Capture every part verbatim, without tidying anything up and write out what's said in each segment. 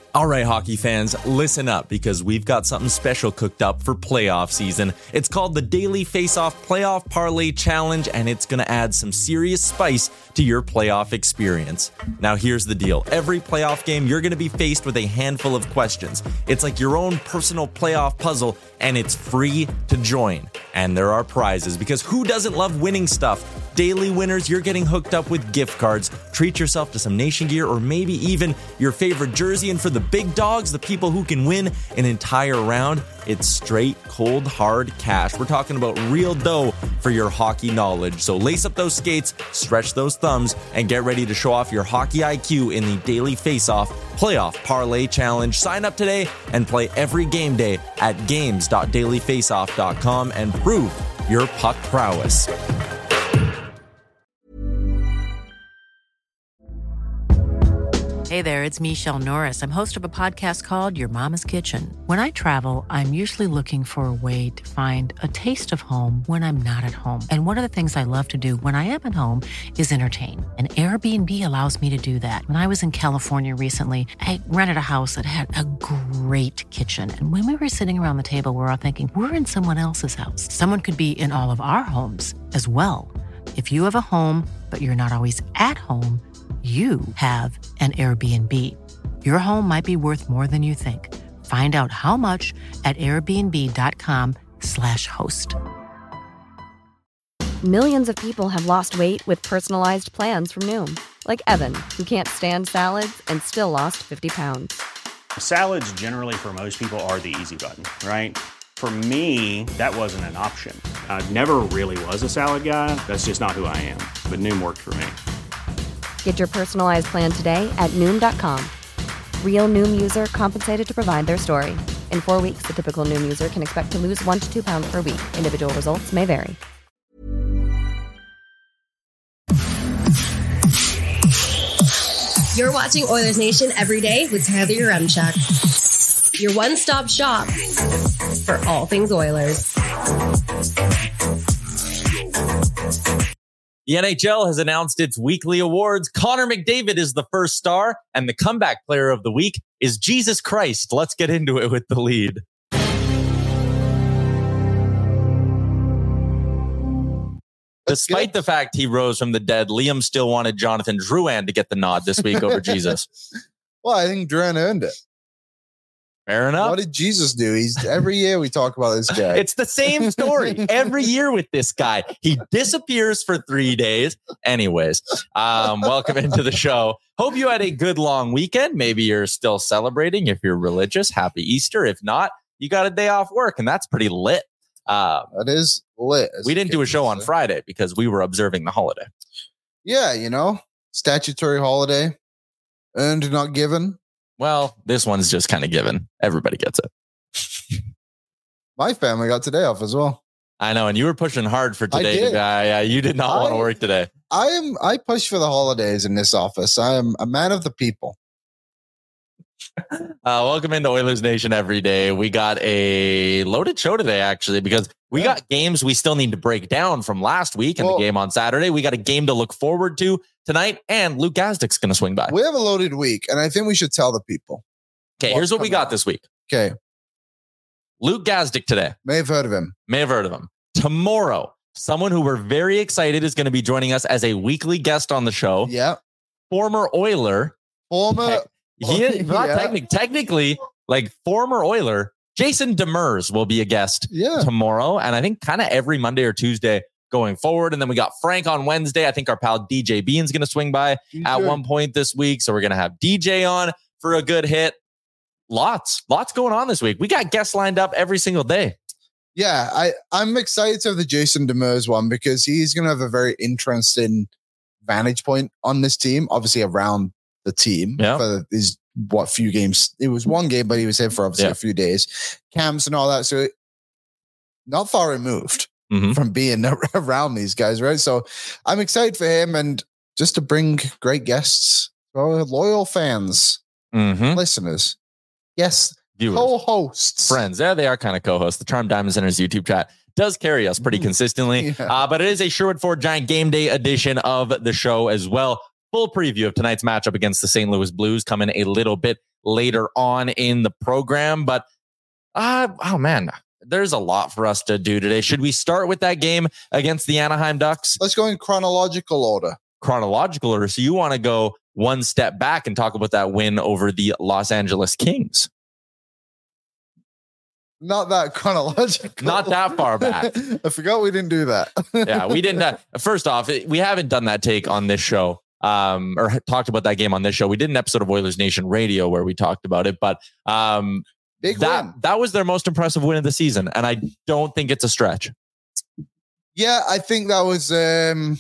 All right, hockey fans, listen up because we've got something special cooked up for playoff season. It's called the Daily Face-Off Playoff Parlay Challenge, and it's going to add some serious spice to your playoff experience. Now, here's the deal. Every playoff game, you're going to be faced with a handful of questions. It's like your own personal playoff puzzle, and it's free to join. And there are prizes, because who doesn't love winning stuff? Daily winners, you're getting hooked up with gift cards. Treat yourself to some Nation gear or maybe even your favorite jersey. And for the big dogs, the people who can win an entire round, it's straight, cold, hard cash. We're talking about real dough for your hockey knowledge. So lace up those skates, stretch those thumbs, and get ready to show off your hockey I Q in the Daily Face-Off Playoff Parlay Challenge. Sign up today and play every game day at games dot daily face off dot com and prove your puck prowess. Hey there, it's Michelle Norris. I'm host of a podcast called Your Mama's Kitchen. When I travel, I'm usually looking for a way to find a taste of home when I'm not at home. And one of the things I love to do when I am at home is entertain. And Airbnb allows me to do that. When I was in California recently, I rented a house that had a great kitchen. And when we were sitting around the table, we were all thinking, we're in someone else's house. Someone could be in all of our homes as well. If you have a home, but you're not always at home, you have an Airbnb. Your home might be worth more than you think. Find out how much at airbnb.com slash host. Millions of people have lost weight with personalized plans from Noom. Like Evan, who can't stand salads and still lost fifty pounds. Salads generally for most people are the easy button, right? For me, that wasn't an option. I never really was a salad guy. That's just not who I am. But Noom worked for me. Get your personalized plan today at Noom dot com. Real Noom user compensated to provide their story. In four weeks, the typical Noom user can expect to lose one to two pounds per week. Individual results may vary. You're watching Oilers Nation every day with Tyler Yaremchuk. Your one-stop shop for all things Oilers. The N H L has announced its weekly awards. Connor McDavid is the first star, and the comeback player of the week is Jesus Christ. Let's get into it with the lead. That's Despite good. The fact he rose from the dead, Liam still wanted Jonathan Drouin to get the nod this week over Jesus. Well, I think Drouin earned it. Fair enough. What did Jesus do? He's every year we talk about this guy. It's the same story every year with this guy. He disappears for three days. Anyways, um, welcome into the show. Hope you had a good long weekend. Maybe you're still celebrating. If you're religious, happy Easter. If not, you got a day off work, and that's pretty lit. Um, that is lit. We didn't do a show on Friday because we were observing the holiday. Yeah, you know, statutory holiday, earned not given. Well, this one's just kind of given. Everybody gets it. My family got today off as well. I know, and you were pushing hard for today, guy. Uh, you did not I, want to work today. I am. I push for the holidays in this office. I am a man of the people. Uh, welcome into Oilers Nation every day. We got a loaded show today, actually, because we yeah. got games we still need to break down from last week and well, the game on Saturday. We got a game to look forward to tonight, and Luke Gazdik's going to swing by. We have a loaded week, and I think we should tell the people. Okay, here's what we got out. this week. Okay. Luke Gazdik today. May have heard of him. May have heard of him. Tomorrow, someone who we're very excited is going to be joining us as a weekly guest on the show. Yeah. Former Oiler. Former... He is not yeah. technically, technically, like former Oiler, Jason Demers will be a guest yeah. tomorrow. And I think kind of every Monday or Tuesday going forward. And then we got Frank on Wednesday. I think our pal D J Bean's going to swing by D J at one point this week. So we're going to have D J on for a good hit. Lots, lots going on this week. We got guests lined up every single day. Yeah, I, I'm excited to have the Jason Demers one because he's going to have a very interesting vantage point on this team, obviously around the team yeah. for these what few games. It was one game, but he was here for obviously yeah. a few days, camps and all that. So it, not far removed mm-hmm. from being around these guys, right? So I'm excited for him and just to bring great guests, our loyal fans, mm-hmm. listeners, yes, viewers, co-hosts, friends. Yeah, they are kind of co-hosts. The Charm Diamond Center's YouTube chat does carry us pretty consistently, yeah. uh, but it is a Sherwood Ford Giant game day edition of the show as well. Full preview of tonight's matchup against the Saint Louis Blues coming a little bit later on in the program. But, uh, oh man, there's a lot for us to do today. Should we start with that game against the Anaheim Ducks? Let's go in chronological order. Chronological order. So you want to go one step back and talk about that win over the Los Angeles Kings? Not that chronological. Not that far back. I forgot we didn't do that. Yeah, we didn't. Uh, first off, we haven't done that take on this show um, or talked about that game on this show. We did an episode of Oilers Nation Radio where we talked about it, but um, Big that, win. that was their most impressive win of the season. And I don't think it's a stretch. Yeah, I think that was, um,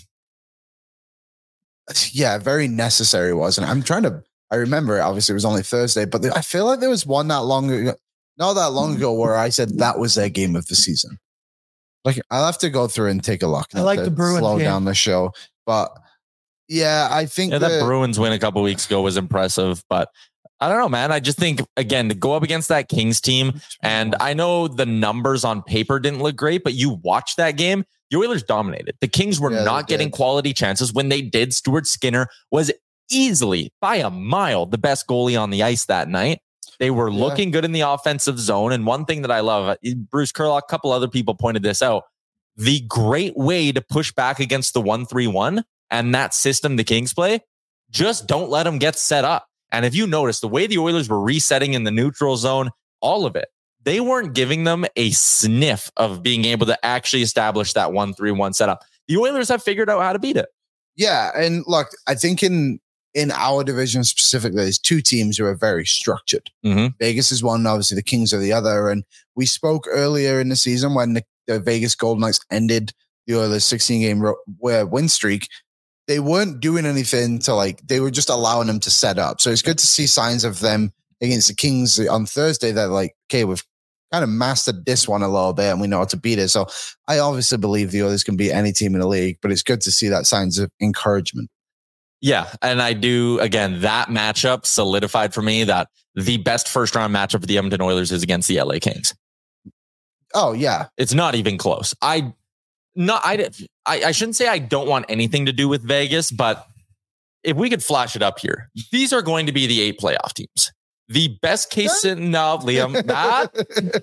yeah, very necessary, wasn't it? I'm trying to, I remember, obviously it was only Thursday, but I feel like there was one that long ago. Not that long ago where I said that was their game of the season. Like I'll have to go through and take a look. I like the Bruins slow game. down the show, but yeah, I think Yeah, the, that Bruins win a couple weeks ago was impressive, but I don't know, man. I just think again to go up against that Kings team, and I know the numbers on paper didn't look great, but you watch that game, the Oilers dominated. The Kings were Yeah, not they getting did. quality chances. When they did, Stuart Skinner was easily by a mile the best goalie on the ice that night. They were Yeah. looking good in the offensive zone. And one thing that I love, Bruce Kurlock, a couple other people pointed this out. The great way to push back against the one three one and that system the Kings play, just don't let them get set up. And if you notice, the way the Oilers were resetting in the neutral zone, all of it, they weren't giving them a sniff of being able to actually establish that one three one setup. The Oilers have figured out how to beat it. yeah. And look, I think in, in our division specifically, there's two teams who are very structured. Mm-hmm. Vegas is one, obviously the Kings are the other. And we spoke earlier in the season when the, the Vegas Golden Knights ended the Oilers sixteen game ro- win streak. They weren't doing anything to like, they were just allowing them to set up. So it's good to see signs of them against the Kings on Thursday that like, okay, we've kind of mastered this one a little bit and we know how to beat it. So I obviously believe the Oilers can beat any team in the league, but it's good to see that signs of encouragement. Yeah. And I do, again, that matchup solidified for me that the best first round matchup for the Edmonton Oilers is against the L A Kings. Oh, yeah. It's not even close. I not I, I I shouldn't say I don't want anything to do with Vegas, but if we could flash it up here, these are going to be the eight playoff teams. The best case scenario, Liam, that,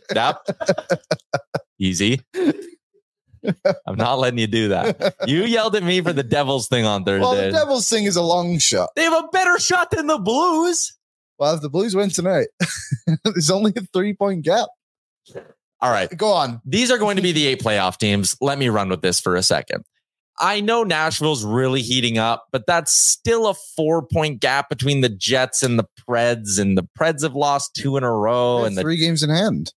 that, easy. I'm not letting you do that. You yelled at me for the Devils thing on Thursday. Well, the Devils thing is a long shot. They have a better shot than the Blues. Well, if the Blues win tonight, there's only a three point gap. All right. Go on. These are going to be the eight playoff teams. Let me run with this for a second. I know Nashville's really heating up, but that's still a four point gap between the Jets and the Preds, and the Preds have lost two in a row. And the, three games in hand.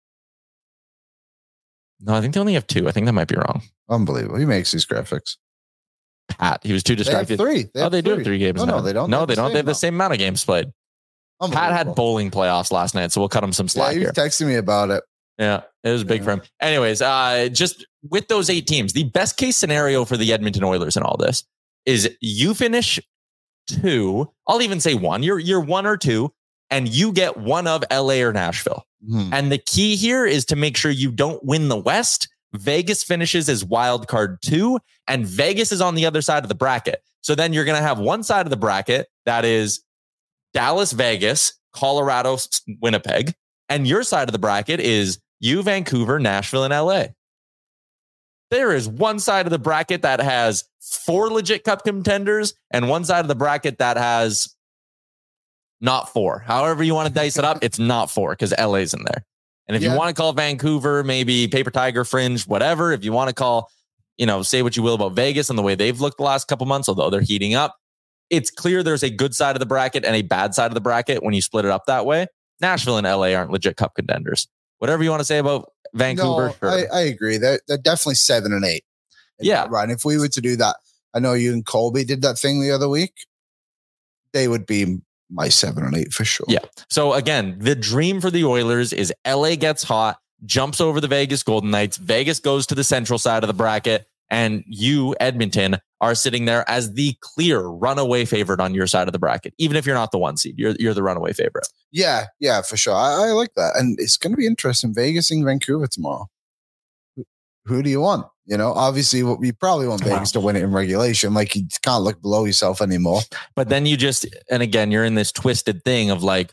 no, I think they only have two. I think that might be wrong. Unbelievable. He makes these graphics. Pat, he was too They have distracted. three. They oh, have they do three. have three games. No, now. no, they don't. No, have they the don't. They have the amount. same amount of games played. Pat had Unbelievable. bowling playoffs last night, so we'll cut him some Yeah, slack he was here. texting me about it. Yeah, it was big Yeah. for him. Anyways, uh, just with those eight teams, the best case scenario for the Edmonton Oilers in all this is you finish two. I'll even say one. You're you're one or two, and you get one of L A or Nashville. Hmm. And the key here is to make sure you don't win the West. Vegas finishes as wild card two, and Vegas is on the other side of the bracket. So then you're going to have one side of the bracket that is Dallas, Vegas, Colorado, Winnipeg. And your side of the bracket is you, Vancouver, Nashville, and L A. There is one side of the bracket that has four legit cup contenders and one side of the bracket that has not four. However you want to dice it up, it's not four because L A's in there. And if Yeah. you want to call Vancouver, maybe Paper Tiger Fringe, whatever. If you want to call, you know, say what you will about Vegas and the way they've looked the last couple months, although they're heating up, it's clear there's a good side of the bracket and a bad side of the bracket when you split it up that way. Nashville and L A aren't legit cup contenders. Whatever you want to say about Vancouver. No, sure. I, I agree. They're, they're definitely seven and eight. Yeah. Right. And if we were to do that, I know you and Colby did that thing the other week. They would be my seven and eight for sure. Yeah. So again, the dream for the Oilers is L A gets hot, jumps over the Vegas Golden Knights. Vegas goes to the central side of the bracket, and you, Edmonton, are sitting there as the clear runaway favorite on your side of the bracket. Even if you're not the one seed, you're you're the runaway favorite. Yeah. Yeah, for sure. I, I like that. And it's going to be interesting. Vegas and Vancouver tomorrow. Who, who do you want? You know, obviously, what we probably want Vegas to win it in regulation. Like, you can't look below yourself anymore. But then you just, and again, you're in this twisted thing of like,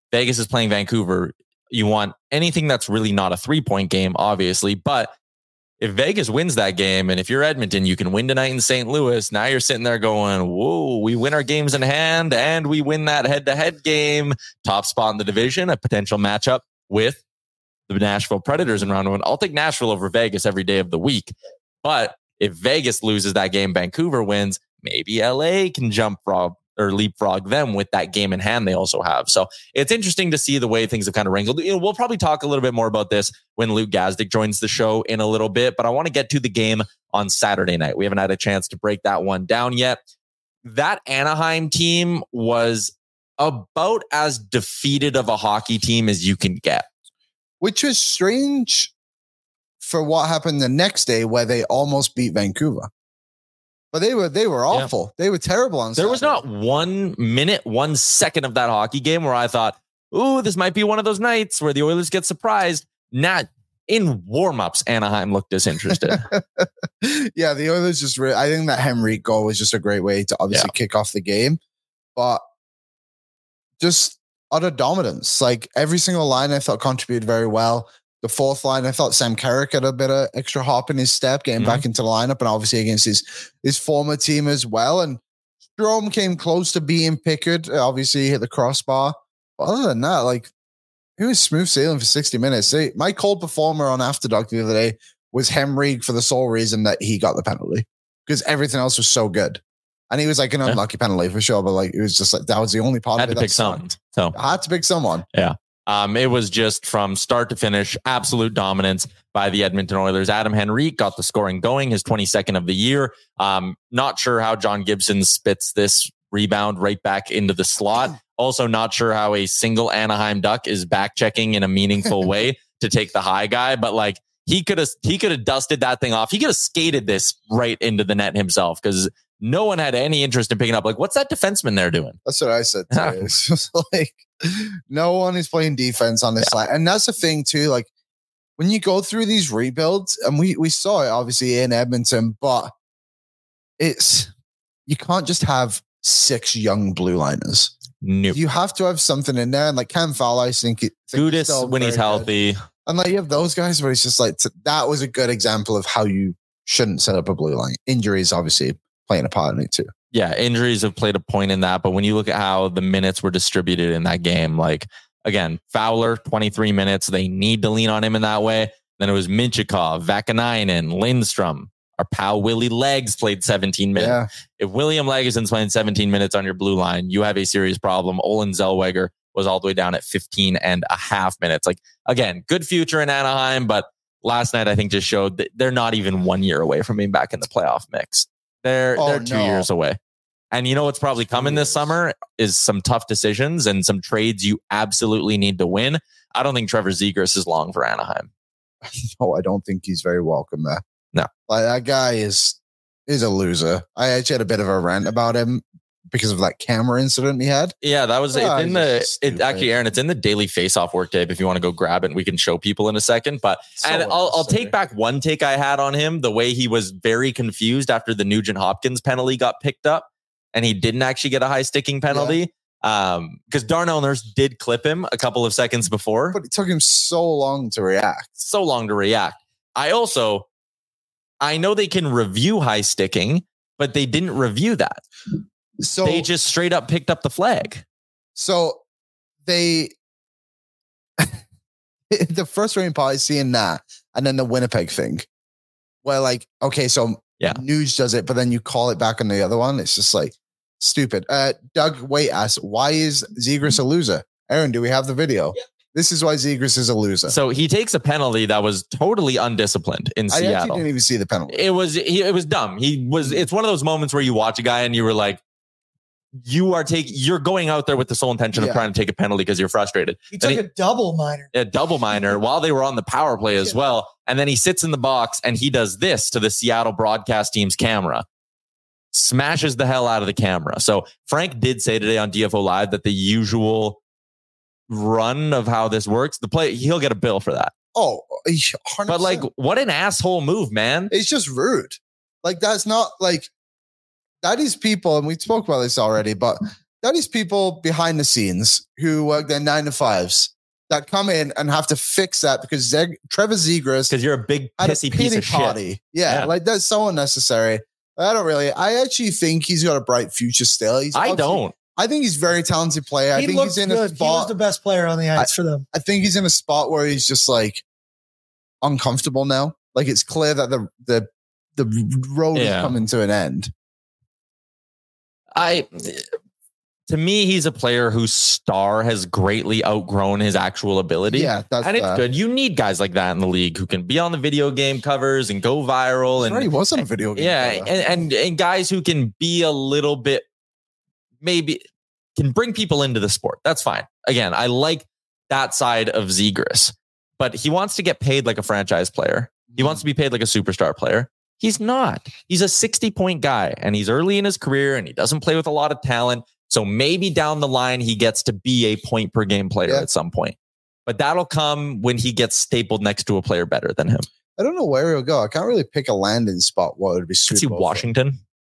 Vegas is playing Vancouver. You want anything that's really not a three-point game, obviously. But if Vegas wins that game, and if you're Edmonton, you can win tonight in Saint Louis. Now you're sitting there going, whoa, we win our games in hand, and we win that head-to-head game. Top spot in the division, a potential matchup with the Nashville Predators in round one. I'll take Nashville over Vegas every day of the week. But if Vegas loses that game, Vancouver wins, maybe L A can jump frog or leapfrog them with that game in hand they also have. So it's interesting to see the way things have kind of wrangled. You know, we'll probably talk a little bit more about this when Luke Gazdic joins the show in a little bit, but I want to get to the game on Saturday night. We haven't had a chance to break that one down yet. That Anaheim team was about as defeated of a hockey team as you can get. Which was strange for what happened the next day where they almost beat Vancouver. But they were they were awful. Yeah. They were terrible on Saturday. There was not one minute, one second of that hockey game where I thought, ooh, this might be one of those nights where the Oilers get surprised. Not in warm-ups, Anaheim looked disinterested. Yeah, the Oilers just re- I think that Henrique goal was just a great way to obviously yeah. kick off the game. But just utter dominance. Like every single line I thought contributed very well. The fourth line, I thought Sam Carrick had a bit of extra hop in his step, getting mm-hmm. back into the lineup, and obviously against his his former team as well. And Strome came close to beating Pickard. Obviously, he hit the crossbar. But other than that, like, he was smooth sailing for sixty minutes. They, my cold performer on After Dark the other day was Henrique for the sole reason that he got the penalty, because everything else was so good. And he was like an unlucky yeah. penalty for sure, but like it was just like that was the only part had of it. Had to pick someone. So I had to pick someone. Yeah. Um, it was just from start to finish, absolute dominance by the Edmonton Oilers. Adam Henrique got the scoring going, his twenty-second of the year. Um, not sure how John Gibson spits this rebound right back into the slot. Also not sure how a single Anaheim Duck is back checking in a meaningful way to take the high guy, but like he could have, he could have dusted that thing off. He could have skated this right into the net himself, because no one had any interest in picking up. Like, what's that defenseman there doing? That's what I said too. It's just like no one is playing defense on this yeah. side. And that's the thing too. Like when you go through these rebuilds, and we, we saw it obviously in Edmonton, but it's, you can't just have six young blue liners. Nope. You have to have something in there. And like Cam Fowler, I think, think Gudis when he's healthy. Good. And like you have those guys, but it's just like, that was a good example of how you shouldn't set up a blue line. Injuries, obviously, playing a part in it too. Yeah, injuries have played a point in that. But when you look at how the minutes were distributed in that game, like, again, Fowler, twenty-three minutes. They need to lean on him in that way. Then it was Minchikov, Vakanainen, Lindstrom. Our pal Willie Legs played seventeen minutes. Yeah. If William Legason's playing seventeen minutes on your blue line, you have a serious problem. Olin Zellweger was all the way down at fifteen and a half minutes. Like, again, good future in Anaheim, but last night I think just showed that they're not even one year away from being back in the playoff mix. They're oh, they're two no. years away. And you know what's probably coming this summer is some tough decisions and some trades you absolutely need to win. I don't think Trevor Zegras is long for Anaheim. No, I don't think he's very welcome there. No. Like, that guy is is a loser. I actually had a bit of a rant about him because of that camera incident he had. Yeah, that was oh, in the it, actually, Aaron, it's in the Daily Face-Off work tape if you want to go grab it and we can show people in a second. But so and I'll, I'll take back one take I had on him, the way he was very confused after the Nugent Hopkins penalty got picked up and he didn't actually get a high sticking penalty. Yeah. Um, because Darnell Nurse did clip him a couple of seconds before. But it took him so long to react. So long to react. I also I know they can review high sticking, but they didn't review that. So they just straight up picked up the flag. So they, the frustrating part is seeing that, and then the Winnipeg thing, where like, okay, so yeah, Nuge does it, but then you call it back on the other one. It's just like stupid. Uh, Doug Waite asks, why is Zegras a loser? Aaron, do we have the video? Yeah. This is why Zegras is a loser. So he takes a penalty that was totally undisciplined in I Seattle. I actually didn't even see the penalty. It was he, it was dumb. He was. It's one of those moments where you watch a guy and you were like, you are taking, you're going out there with the sole intention yeah. of trying to take a penalty because you're frustrated. He took he, a double minor. A double minor while they were on the power play as well. And then he sits in the box and he does this to the Seattle broadcast team's camera. Smashes the hell out of the camera. So Frank did say today on D F O Live that the usual run of how this works, the play, he'll get a bill for that. Oh, one hundred percent. But like, what an asshole move, man. It's just rude. Like, that's not like, that is people, and we spoke about this already, but that is people behind the scenes who work their nine to fives that come in and have to fix that because Zeg- Trevor Zegras because you're a big pissy a piece of party. shit. Yeah, Yeah. like that's so unnecessary. I don't really. I actually think he's got a bright future still. He's I obviously- don't. I think he's a very talented player. I He think looked he's in good. a He was spot. the best player on the ice for them. I think he's in a spot where he's just like uncomfortable now. Like it's clear that the the the road Yeah. is coming to an end. I, to me, he's a player whose star has greatly outgrown his actual ability. Yeah, that's and it's fair. good. You need guys like that in the league who can be on the video game covers and go viral. He And already was on a video game. yeah, cover. and, and and guys who can be a little bit, maybe can bring people into the sport. That's fine. Again, I like that side of Zegras, but he wants to get paid like a franchise player. He wants to be paid like a superstar player. He's not. He's a sixty point guy and he's early in his career and he doesn't play with a lot of talent. So maybe down the line, he gets to be a point per game player Yeah. at some point. But that'll come when he gets stapled next to a player better than him. I don't know where he'll go. I can't really pick a landing spot. What would be Could see suitable? for- Washington.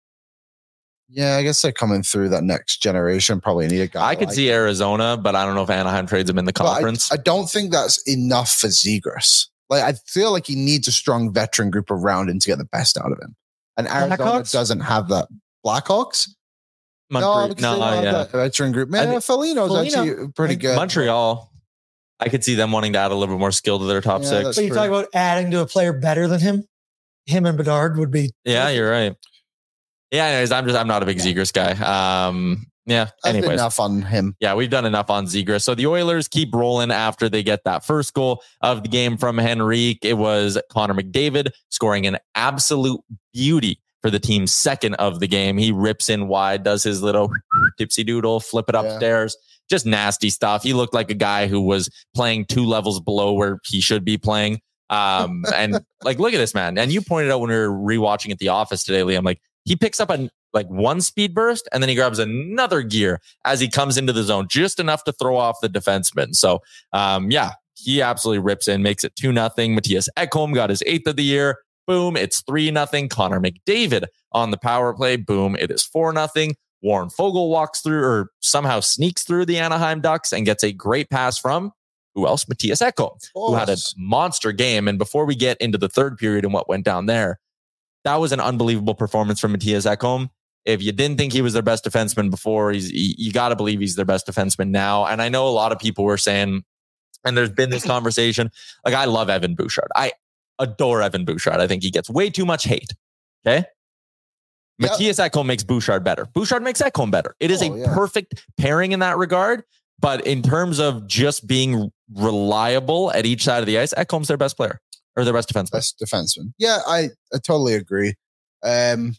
Yeah, I guess they're coming through that next generation. Probably need a guy. I could like see him. Arizona, but I don't know if Anaheim trades him in the But I- conference. I, don't think that's enough for Zegras. Like I feel like he needs a strong veteran group around him to get the best out of him. And Arizona Blackhawks? doesn't have that. Blackhawks? Montreal, because no, they don't have yeah. that veteran group. Man, I think- Felino's Foligno. actually pretty Like, good. Montreal. I could see them wanting to add a little bit more skill to their top Yeah, six. that's But you true. talk about adding to a player better than him. Him and Bedard would be. Yeah, you're right. Yeah, anyways, I'm just I'm not a big Zegras guy. Um, yeah. That's Anyways, enough on him. yeah, we've done enough on Zegras. So the Oilers keep rolling after they get that first goal of the game from Henrique. It was Connor McDavid scoring an absolute beauty for the team's second of the game. He rips in wide, does his little tipsy doodle, flip it Yeah. upstairs. Just nasty stuff. He looked like a guy who was playing two levels below where he should be playing. Um, and like, look at this man. And you pointed out when we were rewatching at the office today, Liam, like he picks up a like one speed burst and then he grabs another gear as he comes into the zone, just enough to throw off the defenseman. So, um, yeah, he absolutely rips in, makes it two nothing. Matthias Ekholm got his eighth of the year. Boom, it's three nothing. Connor McDavid on the power play. Boom, it is four nothing. Warren Fogle walks through or somehow sneaks through the Anaheim Ducks and gets a great pass from who else? Matthias Ekholm, who had a monster game. And before we get into the third period and what went down there, that was an unbelievable performance from Matthias Ekholm. If you didn't think he was their best defenseman before, he's you got to believe he's their best defenseman now. And I know a lot of people were saying, and there's been this conversation, like I love Evan Bouchard. I adore Evan Bouchard. I think he gets way too much hate. Okay. Yep. Matthias Ekholm makes Bouchard better. Bouchard makes Ekholm better. It is Oh, a yeah. perfect pairing in that regard. But in terms of just being reliable at each side of the ice, Ekholm's their best player or their best defenseman. Best defenseman. Yeah, I, I totally agree. Um,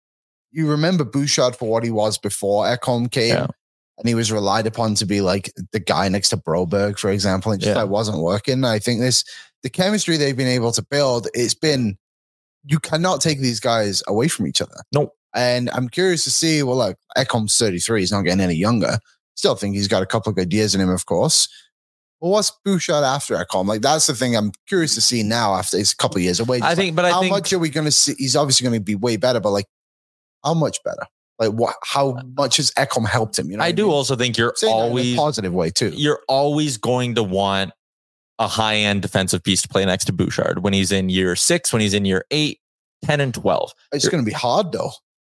you remember Bouchard for what he was before Ekholm came, Yeah. and he was relied upon to be like the guy next to Broberg, for example. It just Yeah. like wasn't working. I think this the chemistry they've been able to build. It's been you cannot take these guys away from each other. No. And I'm curious to see. Well, like Ekholm's thirty-three, he's not getting any younger. Still think he's got a couple of good years in him, of course. Well, what's Bouchard after Ekholm? Like that's the thing I'm curious to see now after it's a couple of years away. I Just think, but I how think much are we going to see? He's obviously going to be way better, but like, how much better? Like, what? How much has Ekholm helped him? You know, I what do mean? also think you're Saying that in always a positive way too. you're always going to want a high end defensive piece to play next to Bouchard when he's in year six, when he's in year eight, ten, and twelve. It's going to be hard though.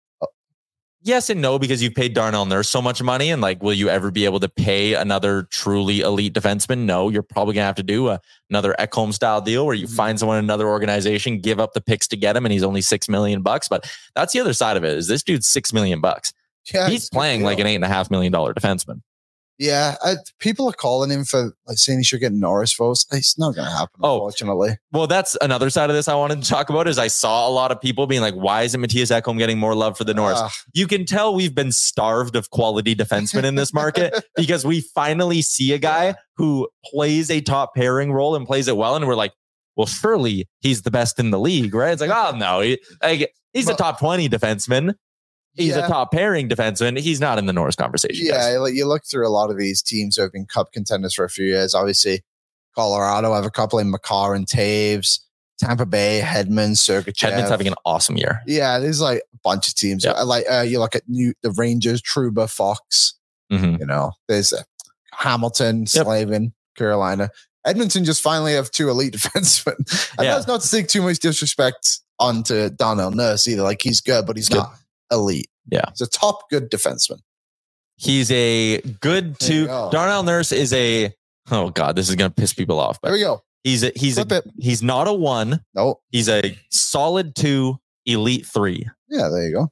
Yes and no, because you've paid Darnell Nurse so much money. And like, will you ever be able to pay another truly elite defenseman? No, you're probably going to have to do a, another Ekholm style deal where you Mhm. find someone in another organization, give up the picks to get him, and he's only six million bucks. But that's the other side of it is this dude's six million bucks. Yeah, He's it's a good playing like deal. an eight and a half million dollar defenseman. Yeah, I, people are calling him for like saying he should get Norris votes. It's not going to happen, Oh. unfortunately. Well, that's another side of this I wanted to talk about is I saw a lot of people being like, why isn't Matthias Ekholm getting more love for the Norris? Ah, You can tell we've been starved of quality defensemen in this market because we finally see a guy who plays a top pairing role and plays it well. And we're like, well, surely he's the best in the league, right? It's like, oh no, he, like, he's a But- top twenty defenseman. He's yeah. a top pairing defenseman. He's not in the Norris conversation. Yeah, guys. like you look through a lot of these teams who have been cup contenders for a few years. Obviously, Colorado have a couple in Makar and Taves, Tampa Bay, Hedman, Sergachev. Hedman's having an awesome year. Yeah, there's like a bunch of teams. Yeah. I Like uh, you look at New, the Rangers, Trouba, Fox. Mm-hmm. You know, there's uh, Hamilton, Yep. Slavin, Carolina. Edmonton just finally have two elite defensemen. And Yeah. that's not to take too much disrespect onto Darnell Nurse either. Like, he's good, but he's Good. not elite. Yeah. He's a top good defenseman. He's a good There you two. go. Darnell Nurse is a, oh God, this is going to piss people off. There But we go. he's a, he's Flip a, it. he's not a one. No. He's a solid two, elite three. Yeah, there you go.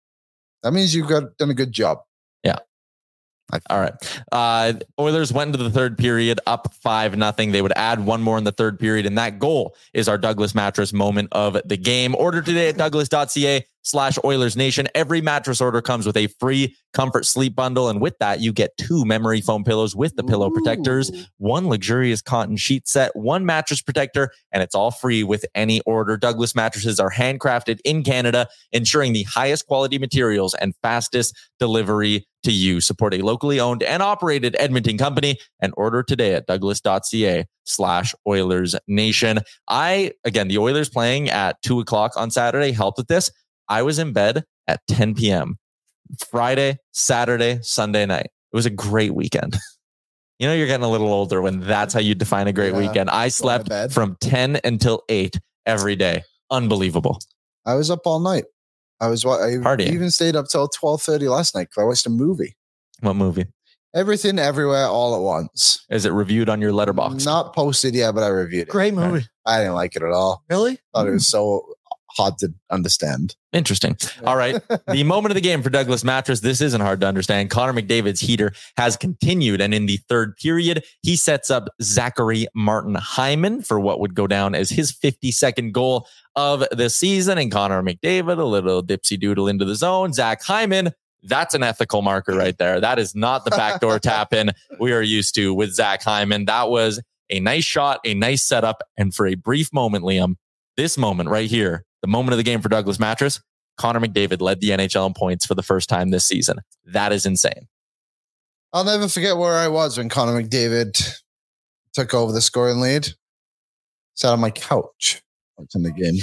That means you've got done a good job. Yeah. All right. Uh, Oilers went into the third period up five nothing. They would add one more in the third period, and that goal is our Douglas Mattress moment of the game. Order today at douglas.ca slash Oilers Nation. Every mattress order comes with a free comfort sleep bundle, and with that, you get two memory foam pillows with the pillow protectors, one luxurious cotton sheet set, one mattress protector, and it's all free with any order. Douglas mattresses are handcrafted in Canada, ensuring the highest quality materials and fastest delivery to you. Support a locally owned and operated Edmonton company and order today at douglas.ca slash Oilers Nation. I, again, the Oilers playing at two o'clock on Saturday helped with this. I was in bed at ten p.m. Friday, Saturday, Sunday night. It was a great weekend. You know, you're getting a little older when that's how you define a great Yeah. weekend. I slept bed. from ten until eight every day. Unbelievable. I was up all night. I was what I Partying. even stayed up till twelve thirty last night because I watched a movie. What movie? Everything, everywhere, all at once. Is it reviewed on your letterbox? Not posted yet, but I reviewed it. Great movie. I didn't like it at all. Really? Thought it was so hard to understand. Interesting. All right. The moment of the game for Douglas Mattress. This isn't hard to understand. Connor McDavid's heater has continued. And in the third period, he sets up Zachary Martin Hyman for what would go down as his fifty-second goal of the season. And Connor McDavid, a little dipsy doodle into the zone. Zach Hyman, that's an ethical marker right there. That is not the backdoor tap in we are used to with Zach Hyman. That was a nice shot, a nice setup. And for a brief moment, Liam, this moment right here, the moment of the game for Douglas Mattress, Connor McDavid led the N H L in points for the first time this season. That is insane. I'll never forget where I was when Connor McDavid took over the scoring lead. Sat on my couch watching the game.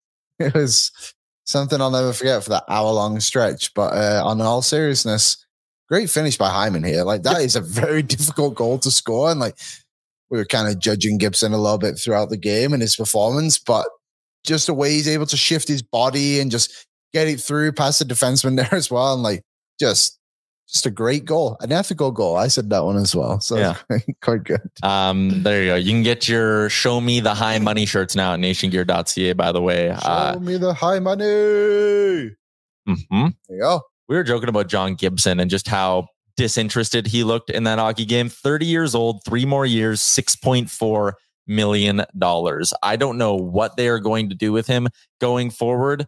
It was something I'll never forget for that hour-long stretch. But uh, on all seriousness, great finish by Hyman here. Like, that is a very difficult goal to score. And like, we were kind of judging Gibson a little bit throughout the game and his performance, but just the way he's able to shift his body and just get it through past the defenseman there as well. And like, just, just a great goal, an ethical goal. I said that one as well. So Yeah. quite good. Um, there you go. You can get your Show Me the High Money shirts now at nation gear dot c a, by the way. Show Uh, me the high money. There mhm. you go. We were joking about John Gibson and just how disinterested he looked in that hockey game. thirty years old, three more years, six point four million dollars. I don't know what they are going to do with him going forward.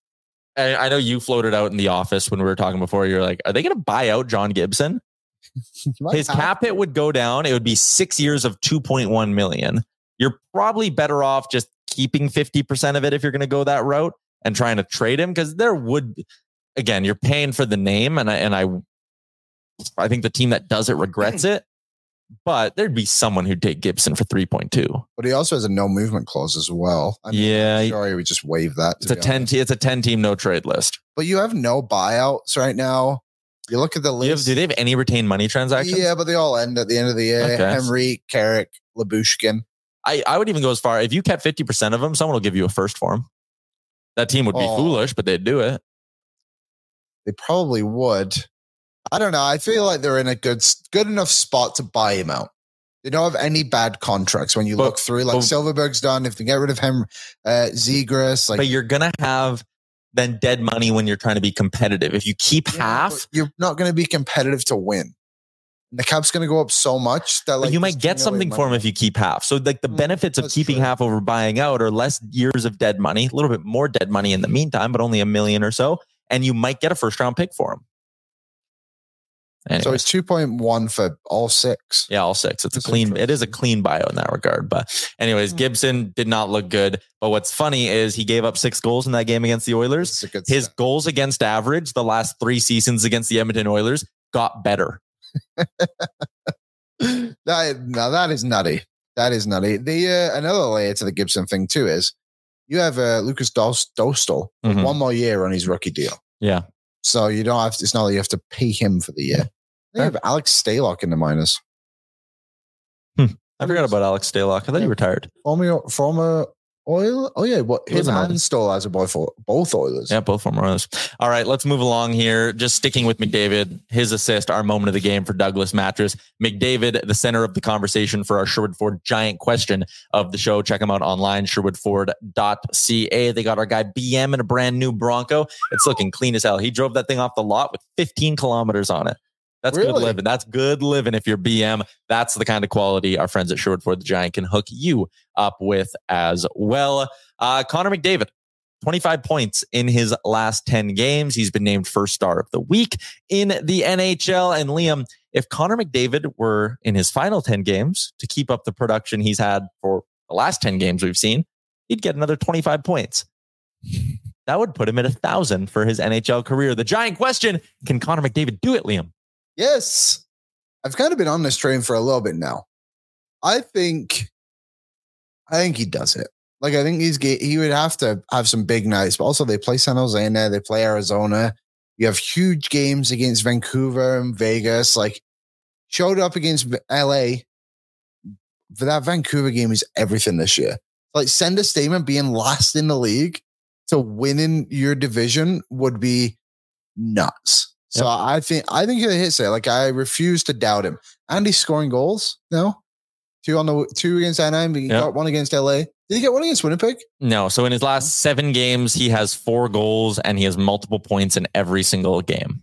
I, I know you floated out in the office when we were talking before. You're like, are they going to buy out John Gibson? You might His have cap to. hit would go down. It would be six years of two point one million. You're probably better off just keeping fifty percent of it if you're going to go that route and trying to trade him, because there would, again, you're paying for the name, and I and I I think the team that does it regrets it. But there'd be someone who'd take Gibson for three point two. But he also has a no movement clause as well. I mean, Yeah, I'm sure he would just waive that. It's to a be ten. honest. Te- it's a ten team no trade list. But you have no buyouts right now. You look at the Do, you have, list. do they have any retained money transactions? Yeah, but they all end at the end of the year. Okay. Henry, Carrick, Labushkin. I, I would even go as far, if you kept fifty percent of them, someone will give you a first for him. That team would be Oh. foolish, but they'd do it. They probably would. I don't know. I feel like they're in a good good enough spot to buy him out. They don't have any bad contracts when you But- look through. Like but- Silverberg's done. If they get rid of him, uh, Zegras, like But you're going to have then dead money when you're trying to be competitive. If you keep Yeah, half, but you're not going to be competitive to win. The cap's going to go up so much that but like you there's might get no way something for him money- if you keep half. So like the Mm, benefits of that's keeping true. half over buying out are less years of dead money, a little bit more dead money in the meantime, but only a million or so. And you might get a first round pick for him. Anyway. So it's two point one for all six. Yeah, all six. It's That's a clean, it is a interesting. clean bio in that regard. But anyways, Gibson did not look good. But what's funny is he gave up six goals in that game against the Oilers. It's a good His start. goals against average the last three seasons against the Edmonton Oilers got better. that now that is nutty. That is nutty. The uh, another layer to the Gibson thing too is you have uh, Lucas Dos- Dostal with Mhm. one more year on his rookie deal. Yeah. So you don't have to, it's not that you have to pay him for the year. They have Alex Stalock in the minors. Hmm. I forgot about Alex Stalock. I thought Yeah. he retired. Former, former Oil. Oh yeah, what him Wasn't and Stoll as a boy for both Oilers. Yeah, both former Oilers. All right, let's move along here. Just sticking with McDavid, his assist, our moment of the game for Douglas Mattress. McDavid, the center of the conversation for our Sherwood Ford giant question of the show. Check them out online, sherwood ford dot c a. They got our guy B M in a brand new Bronco. It's looking clean as hell. He drove that thing off the lot with fifteen kilometers on it. That's Really? good living. That's good living if you're B M. That's the kind of quality our friends at Sherwood Ford the Giant can hook you up with as well. Uh, Connor McDavid, twenty-five points in his last ten games. He's been named first star of the week in the N H L. And Liam, if Connor McDavid were in his final ten games to keep up the production he's had for the last ten games we've seen, he'd get another twenty-five points. That would put him at a thousand for his N H L career. The giant question, can Connor McDavid do it, Liam? Yes. I've kind of been on this train for a little bit now. I think, I think he does it. Like, I think he's he would have to have some big nights, but also they play San Jose in there. They play Arizona. You have huge games against Vancouver and Vegas. Like, showed up against L A. For that Vancouver game is everything this year. Like, send a statement being last in the league to winning your division would be nuts. So yep. I think I think he'll hit it. Like, I refuse to doubt him. And he's scoring goals. No, two on the two against Anaheim. He yep. got one against L A. Did he get one against Winnipeg? No. So in his last seven games, he has four goals and he has multiple points in every single game.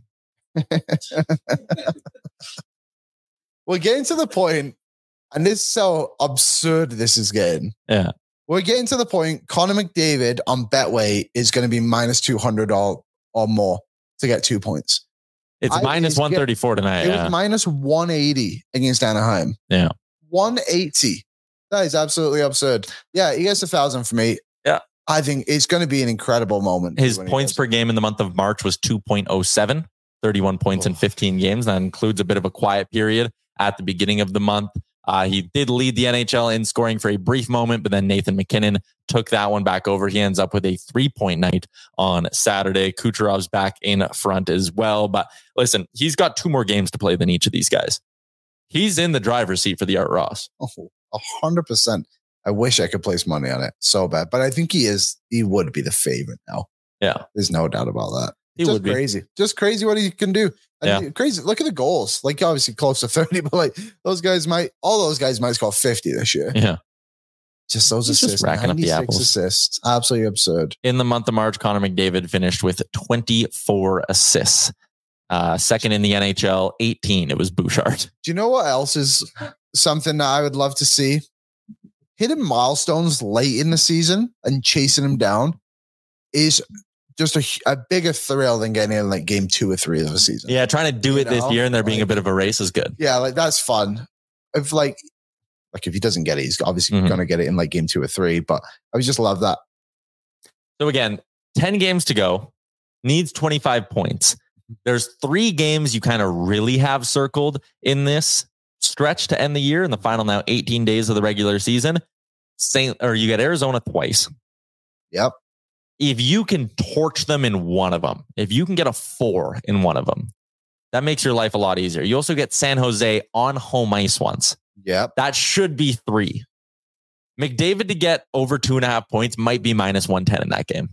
We're getting to the point, and this is how absurd this is getting. Yeah, we're getting to the point. Connor McDavid on Betway is going to be minus two hundred or or more to get two points. It's I, minus one thirty-four tonight. It yeah. was minus one eighty against Anaheim. Yeah. one eighty. That is absolutely absurd. Yeah, he gets a thousand for me. Yeah. I think it's going to be an incredible moment. His points per game in the month of March was two point oh seven, thirty-one points oh. in fifteen games. That includes a bit of a quiet period at the beginning of the month. Uh, he did lead the N H L in scoring for a brief moment, but then Nathan McKinnon took that one back over. He ends up with a three-point night on Saturday. Kucherov's back in front as well. But listen, he's got two more games to play than each of these guys. He's in the driver's seat for the Art Ross. Oh, one hundred percent. I wish I could place money on it so bad. But I think he is. He would be the favorite now. Yeah. There's no doubt about that. He Just would be. crazy. Just crazy what he can do. I yeah. mean, crazy. Look at the goals. Like, obviously close to thirty, but like those guys might, all those guys might score fifty this year. Yeah. Just those He's assists. Just racking up the apples. Assists. Absolutely absurd. In the month of March, Connor McDavid finished with twenty-four assists. Uh, second in the N H L, eighteen. It was Bouchard. Do you know what else is something that I would love to see? Hitting milestones late in the season and chasing them down is just a, a bigger thrill than getting in like game two or three of the season. Yeah, trying to do you it know? this year and there being like, a bit of a race is good. Yeah, like that's fun. If like, like if he doesn't get it, he's obviously mm-hmm. going to get it in like game two or three. But I would just love that. So again, ten games to go. Needs twenty-five points. There's three games you kind of really have circled in this stretch to end the year. In the final now eighteen days of the regular season, Saint or you get Arizona twice. Yep. If you can torch them in one of them, if you can get a four in one of them, that makes your life a lot easier. You also get San Jose on home ice once. Yep. That should be three. McDavid to get over two and a half points might be minus one ten in that game,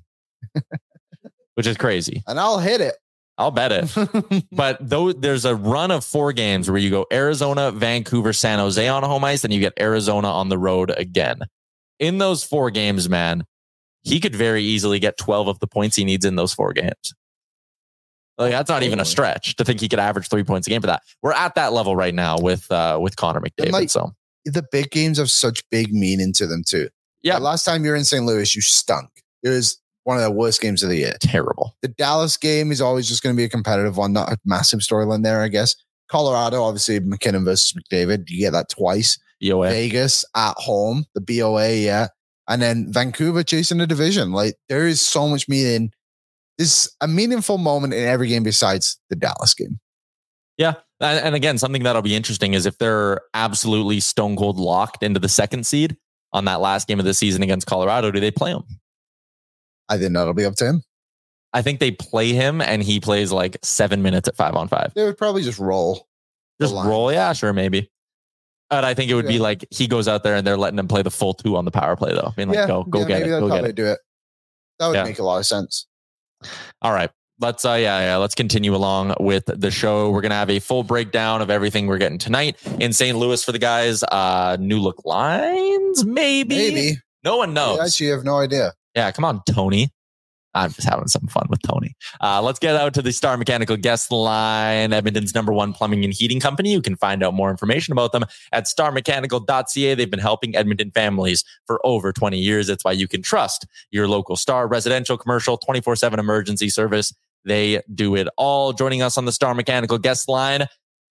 which is crazy. And I'll hit it. I'll bet it. But though there's a run of four games where you go Arizona, Vancouver, San Jose on home ice, and you get Arizona on the road again. In those four games, man, he could very easily get twelve of the points he needs in those four games. Like, that's not even a stretch to think he could average three points a game for that. We're at that level right now with uh, with Connor McDavid. Like, so the big games have such big meaning to them too. Yeah. The last time you were in Saint Louis, you stunk. It was one of the worst games of the year. Terrible. The Dallas game is always just going to be a competitive one, not a massive storyline there, I guess. Colorado, obviously, McKinnon versus McDavid. You get that twice. B O A. Vegas at home, the B O A, yeah. And then Vancouver chasing the division. Like, there is so much meaning. There's a meaningful moment in every game besides the Dallas game. Yeah. And again, something that'll be interesting is if they're absolutely stone cold locked into the second seed on that last game of the season against Colorado, do they play him? I think that'll be up to him. I think they play him and he plays like seven minutes at five on five. They would probably just roll. Just roll, yeah, sure, maybe. But I think it would yeah. be like he goes out there and they're letting him play the full two on the power play, though. I mean, like, yeah, go, go yeah, get maybe it. Go get it. do it. That would yeah. make a lot of sense. All right. Let's, uh, yeah, yeah, let's continue along with the show. We're going to have a full breakdown of everything we're getting tonight in Saint Louis for the guys. Uh, new look lines, maybe. Maybe. No one knows. I actually have no idea. Yeah, come on, Tony. I'm just having some fun with Tony. Uh, let's get out to the Star Mechanical guest line, Edmonton's number one plumbing and heating company. You can find out more information about them at star mechanical dot c a. They've been helping Edmonton families for over twenty years. That's why you can trust your local Star residential, commercial, twenty-four seven emergency service. They do it all. Joining us on the Star Mechanical guest line,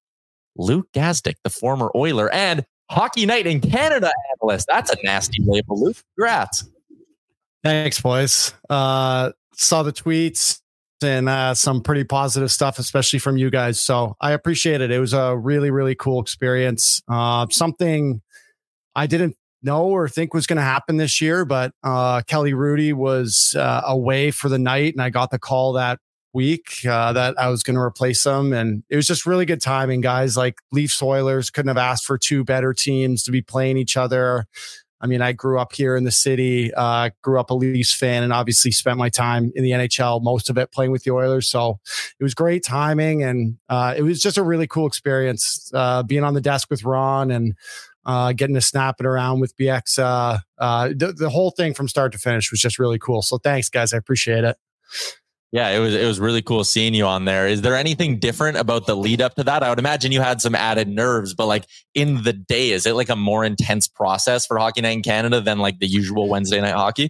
Luke Gazdic, the former Oiler and Hockey Night in Canada analyst. That's a nasty label, Luke. Congrats. Thanks, boys. Uh, saw the tweets and uh, some pretty positive stuff, especially from you guys. So I appreciate it. It was a really, really cool experience. Uh, something I didn't know or think was going to happen this year, but uh, Kelly Rudy was uh, away for the night, and I got the call that week uh, that I was going to replace him. And it was just really good timing, guys. Like Leafs Oilers couldn't have asked for two better teams to be playing each other. I mean, I grew up here in the city, uh, grew up a Leafs fan, and obviously spent my time in the N H L, most of it playing with the Oilers. So it was great timing, and uh, it was just a really cool experience uh, being on the desk with Ron and uh, getting to snap it around with B X. Uh, uh, the, the whole thing from start to finish was just really cool. So thanks, guys. I appreciate it. Yeah, it was it was really cool seeing you on there. Is there anything different about the lead up to that? I would imagine you had some added nerves, but like in the day, is it like a more intense process for Hockey Night in Canada than like the usual Wednesday night hockey?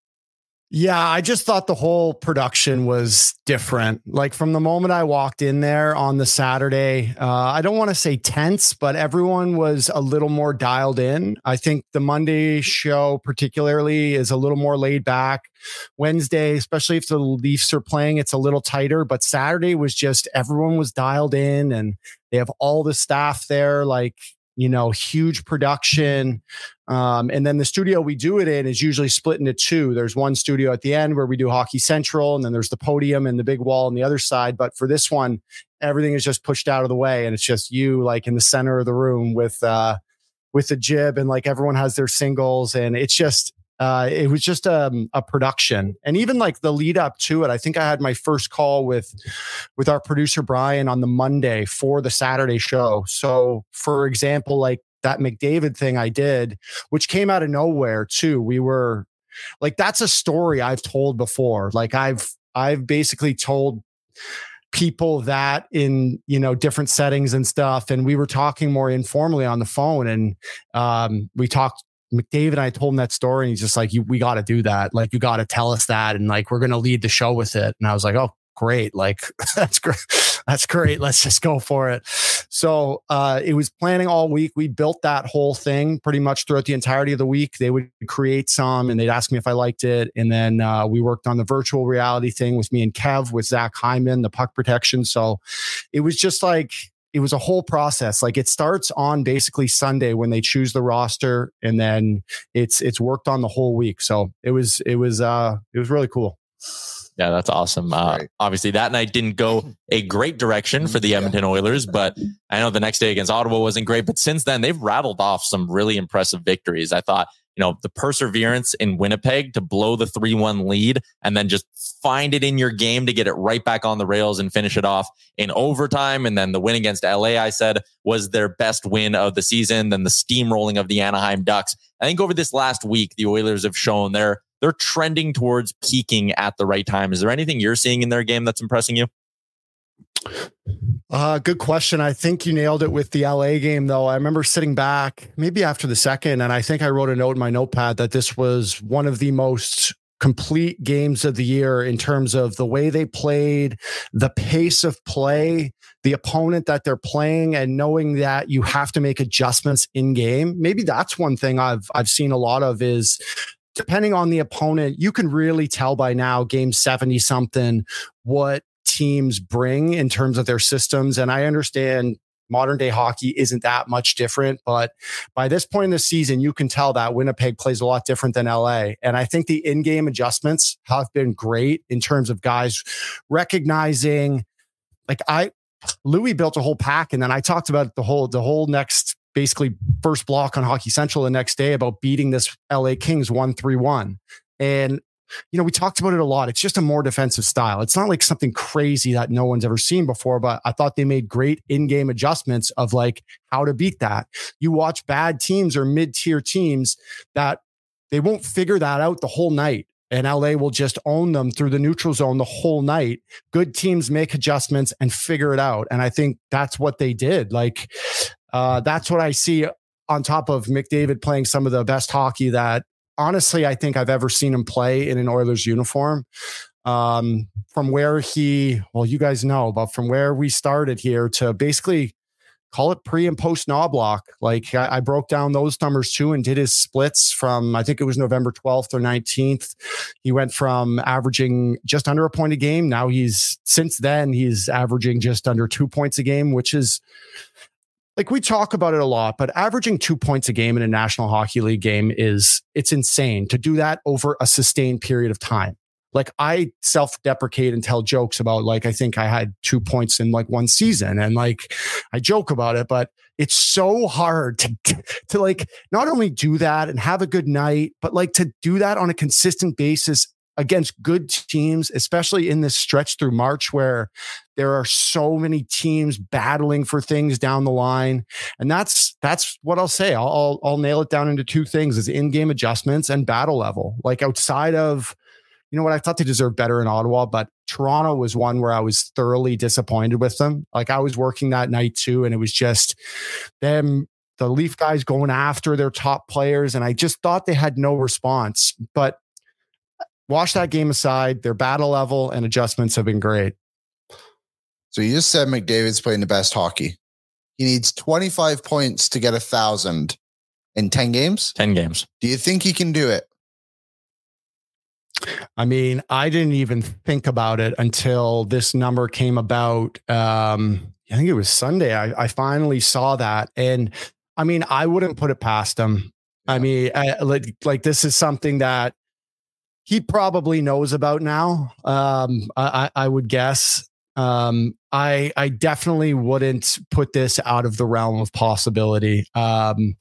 Yeah, I just thought the whole production was different. Like from the moment I walked in there on the Saturday, uh, I don't want to say tense, but everyone was a little more dialed in. I think the Monday show particularly is a little more laid back. Wednesday, especially if the Leafs are playing, it's a little tighter, but Saturday was just everyone was dialed in, and they have all the staff there, like, you know, huge production. Um, and then the studio we do it in is usually split into two. There's one studio at the end where we do Hockey Central, and then there's the podium and the big wall on the other side. But for this one, everything is just pushed out of the way, and it's just you like in the center of the room with, uh, with the jib, and like everyone has their singles, and it's just, uh, it was just um, a production. And even like the lead up to it, I think I had my first call with, with our producer, Brian, on the Monday for the Saturday show. So for example, like that McDavid thing I did, which came out of nowhere too. We were like, that's a story I've told before. Like I've, I've basically told people that in, you know, different settings and stuff. And we were talking more informally on the phone, and um, we talked, McDavid and I told him that story, and he's just like, you, we got to do that. Like, you got to tell us that. And like, we're going to lead the show with it. And I was like, oh, great. Like, that's great. That's great. Let's just go for it. So uh, it was planning all week. We built that whole thing pretty much throughout the entirety of the week. They would create some, and they'd ask me if I liked it. And then uh, we worked on the virtual reality thing with me and Kev, with Zach Hyman, the puck protection. So it was just like, it was a whole process. Like it starts on basically Sunday when they choose the roster, and then it's, it's worked on the whole week. So it was, it was, uh, it was really cool. Yeah, that's awesome. Uh, obviously, that night didn't go a great direction for the Edmonton Oilers, but I know the next day against Ottawa wasn't great. But since then, they've rattled off some really impressive victories. I thought, you know, the perseverance in Winnipeg to blow the three one lead and then just find it in your game to get it right back on the rails and finish it off in overtime. And then the win against L A, I said, was their best win of the season. Then the steamrolling of the Anaheim Ducks. I think over this last week, the Oilers have shown they're they're trending towards peaking at the right time. Is there anything you're seeing in their game that's impressing you? Uh, good question. I think you nailed it with the L A game, though. I remember sitting back maybe after the second, and I think I wrote a note in my notepad that this was one of the most complete games of the year in terms of the way they played, the pace of play, the opponent that they're playing, and knowing that you have to make adjustments in game. Maybe that's one thing I've I've seen a lot of is, depending on the opponent, you can really tell by now, game seventy something, what teams bring in terms of their systems. And I understand modern day hockey isn't that much different, but by this point in the season, you can tell that Winnipeg plays a lot different than L A. And I think the in-game adjustments have been great in terms of guys recognizing, like I, Louis built a whole pack. And then I talked about the whole, the whole next, basically first block on Hockey Central the next day about beating this L A Kings one three one. And, you know, we talked about it a lot. It's just a more defensive style. It's not like something crazy that no one's ever seen before, but I thought they made great in-game adjustments of like how to beat that. You watch bad teams or mid-tier teams that they won't figure that out the whole night. And L A will just own them through the neutral zone the whole night. Good teams make adjustments and figure it out. And I think that's what they did. Like, uh, that's what I see on top of McDavid playing some of the best hockey that honestly, I think I've ever seen him play in an Oilers uniform. Um, from where he, well, you guys know, but from where we started here to basically call it pre and post Knoblauch. Like I, I broke down those numbers too and did his splits from, I think it was November twelfth or nineteenth. He went from averaging just under a point a game. Now he's, since then, he's averaging just under two points a game, which is like, we talk about it a lot, but averaging two points a game in a National Hockey League game is, it's insane to do that over a sustained period of time. Like I self-deprecate and tell jokes about like, I think I had two points in like one season and like I joke about it, but it's so hard to, to like not only do that and have a good night, but like to do that on a consistent basis against good teams, especially in this stretch through March where there are so many teams battling for things down the line. And that's, that's what I'll say. I'll, I'll, I'll nail it down into two things is in-game adjustments and battle level. Like outside of, you know what, I thought they deserved better in Ottawa, but Toronto was one where I was thoroughly disappointed with them. Like I was working that night too, and it was just them, the Leaf guys going after their top players. And I just thought they had no response, but wash that game aside, their battle level and adjustments have been great. So you just said McDavid's playing the best hockey. He needs twenty-five points to get a thousand in ten games. ten games. Do you think he can do it? I mean, I didn't even think about it until this number came about. Um, I think it was Sunday. I, I finally saw that. And I mean, I wouldn't put it past him. I mean, I, like, like this is something that he probably knows about now. Um, I, I would guess. Um, I, I definitely wouldn't put this out of the realm of possibility. Um,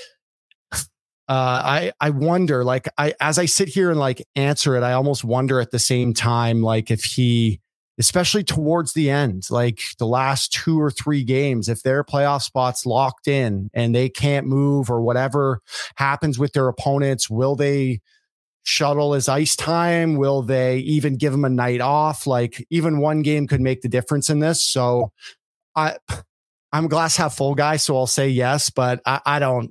Uh, I, I wonder, like, I, as I sit here and like answer it, I almost wonder at the same time, like if he, especially towards the end, like the last two or three games, if their playoff spots locked in and they can't move or whatever happens with their opponents, will they shuttle his ice time? Will they even give him a night off? Like even one game could make the difference in this. So I, I'm a glass half full guy. So I'll say yes, but I, I don't,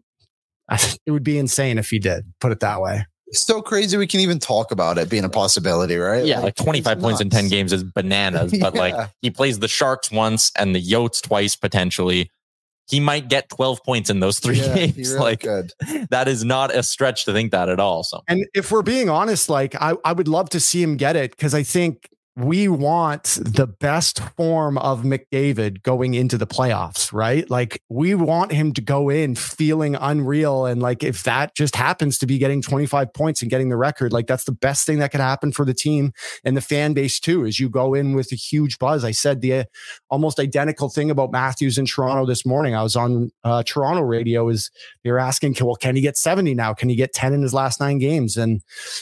it would be insane if he did, put it that way. It's so crazy we can even talk about it being a possibility, right? Yeah, like, like twenty-five points in ten games is bananas. But yeah. Like he plays the Sharks once and the Yotes twice potentially. He might get twelve points in those three yeah, games. Really like good. That is not a stretch to think that at all. So, and if we're being honest, like I, I would love to see him get it because I think we want the best form of McDavid going into the playoffs, right? Like we want him to go in feeling unreal. And like, if that just happens to be getting twenty-five points and getting the record, like that's the best thing that could happen for the team and the fan base too, is you go in with a huge buzz. I said the uh, almost identical thing about Matthews in Toronto this morning. I was on uh, Toronto radio is they were asking, well, can he get seventy now? Can he get ten in his last nine games? And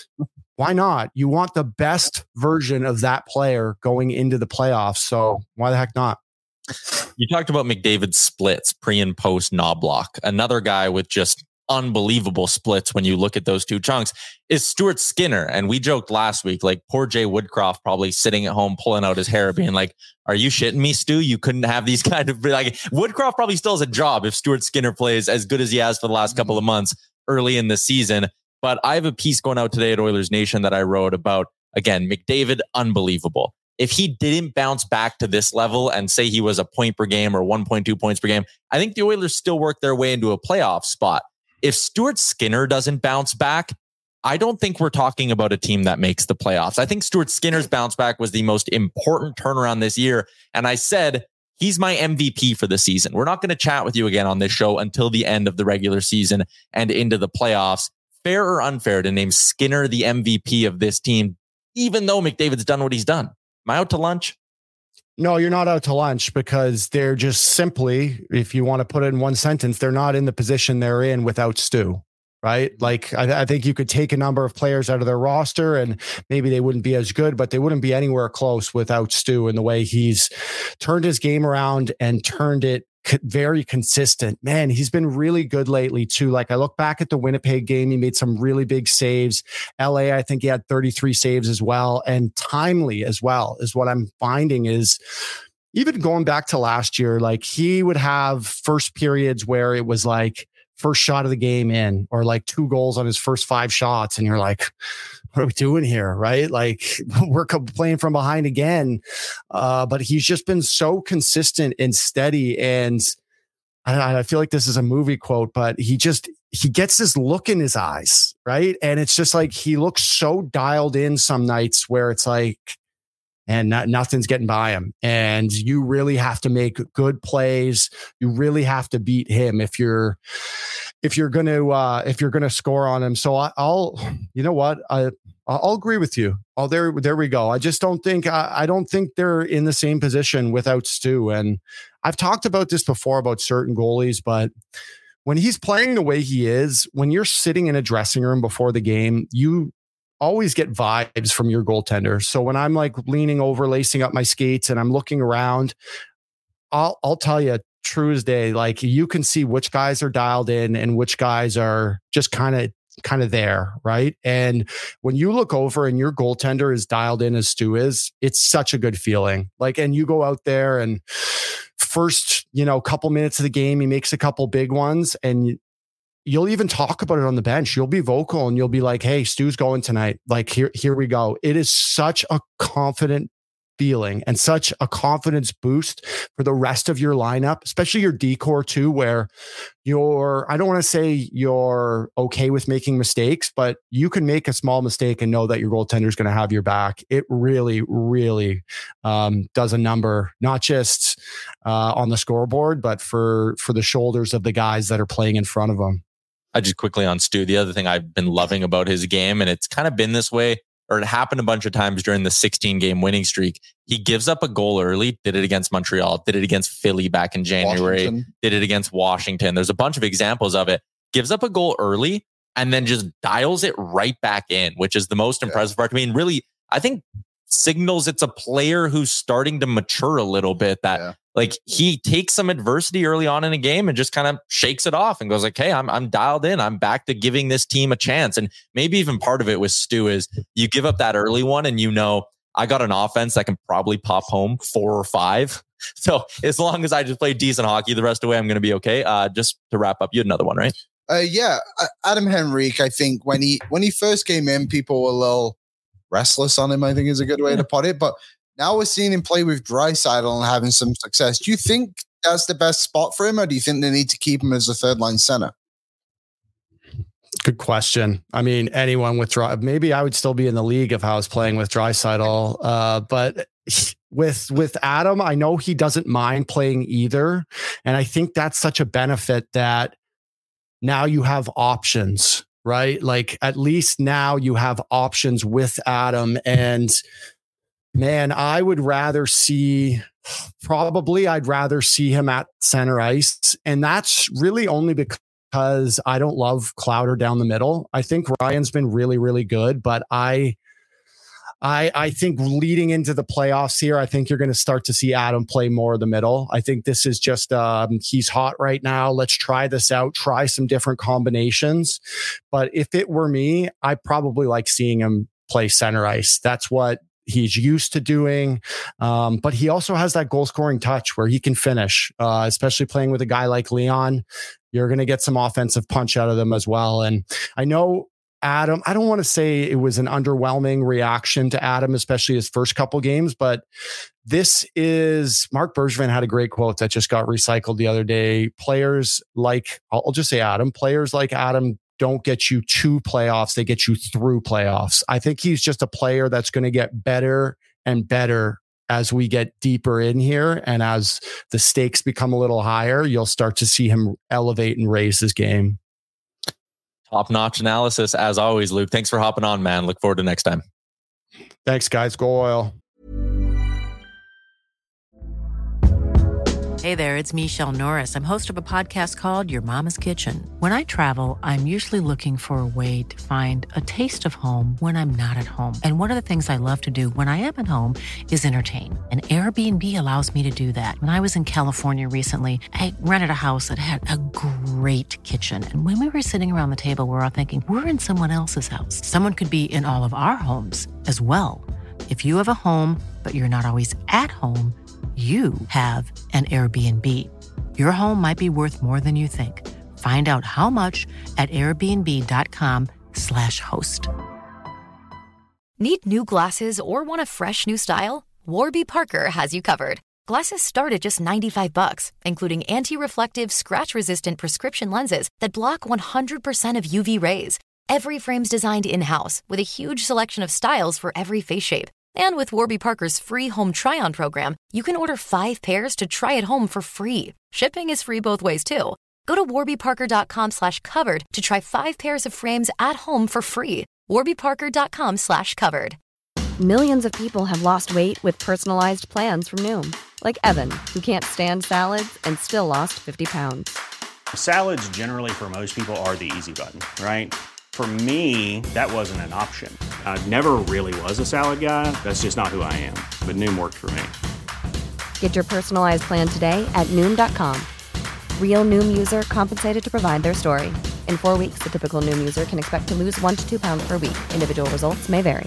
why not? You want the best version of that player going into the playoffs. So why the heck not? You talked about McDavid's splits, pre and post Knoblauch. Another guy with just unbelievable splits when you look at those two chunks is Stuart Skinner. And we joked last week, like poor Jay Woodcroft probably sitting at home pulling out his hair being like, are you shitting me, Stu? You couldn't have these kind of like Woodcroft probably still has a job if Stuart Skinner plays as good as he has for the last couple of months early in the season. But I have a piece going out today at Oilers Nation that I wrote about, again, McDavid, unbelievable. If he didn't bounce back to this level and say he was a point per game or one point two points per game, I think the Oilers still work their way into a playoff spot. If Stuart Skinner doesn't bounce back, I don't think we're talking about a team that makes the playoffs. I think Stuart Skinner's bounce back was the most important turnaround this year. And I said, he's my M V P for the season. We're not going to chat with you again on this show until the end of the regular season and into the playoffs. Fair or unfair to name Skinner the M V P of this team, even though McDavid's done what he's done? Am I out to lunch? No, you're not out to lunch because they're just simply, if you want to put it in one sentence, they're not in the position they're in without Stu, right? Like, I, I think you could take a number of players out of their roster and maybe they wouldn't be as good, but they wouldn't be anywhere close without Stu and the way he's turned his game around and turned it very consistent. Man, he's been really good lately too. Like, I look back at the Winnipeg game, he made some really big saves. L A, I think he had thirty-three saves as well, and timely as well is what I'm finding is even going back to last year, like he would have first periods where it was like first shot of the game in, or like two goals on his first five shots. And you're like, what are we doing here? Right? Like we're playing from behind again. Uh, but he's just been so consistent and steady. And I, I feel like this is a movie quote, but he just, he gets this look in his eyes. Right. And it's just like, he looks so dialed in some nights where it's like, and not, nothing's getting by him. And you really have to make good plays. You really have to beat him if you're, if you're going to, uh, if you're going to score on him. So I, I'll, you know what? I, I'll agree with you. Oh, there, there we go. I just don't think, I, I don't think they're in the same position without Stu. And I've talked about this before about certain goalies, but when he's playing the way he is, when you're sitting in a dressing room before the game, you always get vibes from your goaltender. So when I'm like leaning over, lacing up my skates and I'm looking around, I'll, I'll tell you, true as day, like you can see which guys are dialed in and which guys are just kind of, kind of there. Right. And when you look over and your goaltender is dialed in as Stu is, it's such a good feeling. Like, and you go out there and first, you know, couple minutes of the game, he makes a couple big ones and you'll even talk about it on the bench. You'll be vocal and you'll be like, hey, Stu's going tonight. Like, here, here we go. It is such a confident feeling and such a confidence boost for the rest of your lineup, especially your decor too, where you're, I don't want to say you're okay with making mistakes, but you can make a small mistake and know that your goaltender is going to have your back. It really, really um, does a number, not just uh, on the scoreboard, but for, for the shoulders of the guys that are playing in front of them. I just quickly on Stu, the other thing I've been loving about his game, and it's kind of been this way, or it happened a bunch of times during the sixteen game winning streak. He gives up a goal early, did it against Montreal, did it against Philly back in January, Washington. Did it against Washington. There's a bunch of examples of it. Gives up a goal early and then just dials it right back in, which is the most yeah. impressive part. I mean, really, I think signals it's a player who's starting to mature a little bit, that yeah. like he takes some adversity early on in a game and just kind of shakes it off and goes like, hey, I'm I'm dialed in. I'm back to giving this team a chance. And maybe even part of it with Stu is you give up that early one and you know, I got an offense that can probably pop home four or five. So as long as I just play decent hockey the rest of the way, I'm going to be okay. Uh, just to wrap up, you had another one, right? Uh, yeah. Adam Henrique, I think when he, when he first came in, people were a little restless on him, I think is a good way to put it. But now we're seeing him play with Draisaitl and having some success. Do you think that's the best spot for him, or do you think they need to keep him as a third line center? Good question. I mean, anyone with Dry, maybe I would still be in the league if I was playing with Draisaitl. Uh, but with with Adam, I know he doesn't mind playing either, and I think that's such a benefit that now you have options. Right? Like at least now you have options with Adam. And man, I would rather see, probably I'd rather see him at center ice. And that's really only because I don't love Clouder down the middle. I think Ryan's been really, really good, but I, I, I think leading into the playoffs here, I think you're going to start to see Adam play more of the middle. I think this is just, um, he's hot right now. Let's try this out, try some different combinations. But if it were me, I probably like seeing him play center ice. That's what he's used to doing. Um, but he also has that goal scoring touch where he can finish, uh, especially playing with a guy like Leon. You're going to get some offensive punch out of them as well. And I know Adam, I don't want to say it was an underwhelming reaction to Adam, especially his first couple games, but this is, Mark Bergevin had a great quote that just got recycled the other day. Players like, I'll just say Adam, players like Adam don't get you to playoffs, they get you through playoffs. I think he's just a player that's going to get better and better as we get deeper in here. And as the stakes become a little higher, you'll start to see him elevate and raise his game. Top-notch analysis, as always, Luke. Thanks for hopping on, man. Look forward to next time. Thanks, guys. Go Oil. Hey there, it's Michelle Norris. I'm host of a podcast called Your Mama's Kitchen. When I travel, I'm usually looking for a way to find a taste of home when I'm not at home. And one of the things I love to do when I am at home is entertain. And Airbnb allows me to do that. When I was in California recently, I rented a house that had a great kitchen. And when we were sitting around the table, we were all thinking, we're in someone else's house. Someone could be in all of our homes as well. If you have a home, but you're not always at home, you have an Airbnb. Your home might be worth more than you think. Find out how much at airbnb.com slash host. Need new glasses or want a fresh new style? Warby Parker has you covered. Glasses start at just ninety-five bucks, including anti-reflective, scratch-resistant prescription lenses that block one hundred percent of U V rays. Every frame's designed in-house with a huge selection of styles for every face shape. And with Warby Parker's free home try-on program, you can order five pairs to try at home for free. Shipping is free both ways, too. Go to warbyparker.com slash covered to try five pairs of frames at home for free. warbyparker.com slash covered. Millions of people have lost weight with personalized plans from Noom. Like Evan, who can't stand salads and still lost fifty pounds. Salads generally for most people are the easy button, right? For me, that wasn't an option. I never really was a salad guy. That's just not who I am. But Noom worked for me. Get your personalized plan today at Noom dot com. Real Noom user compensated to provide their story. In four weeks, the typical Noom user can expect to lose one to two pounds per week. Individual results may vary.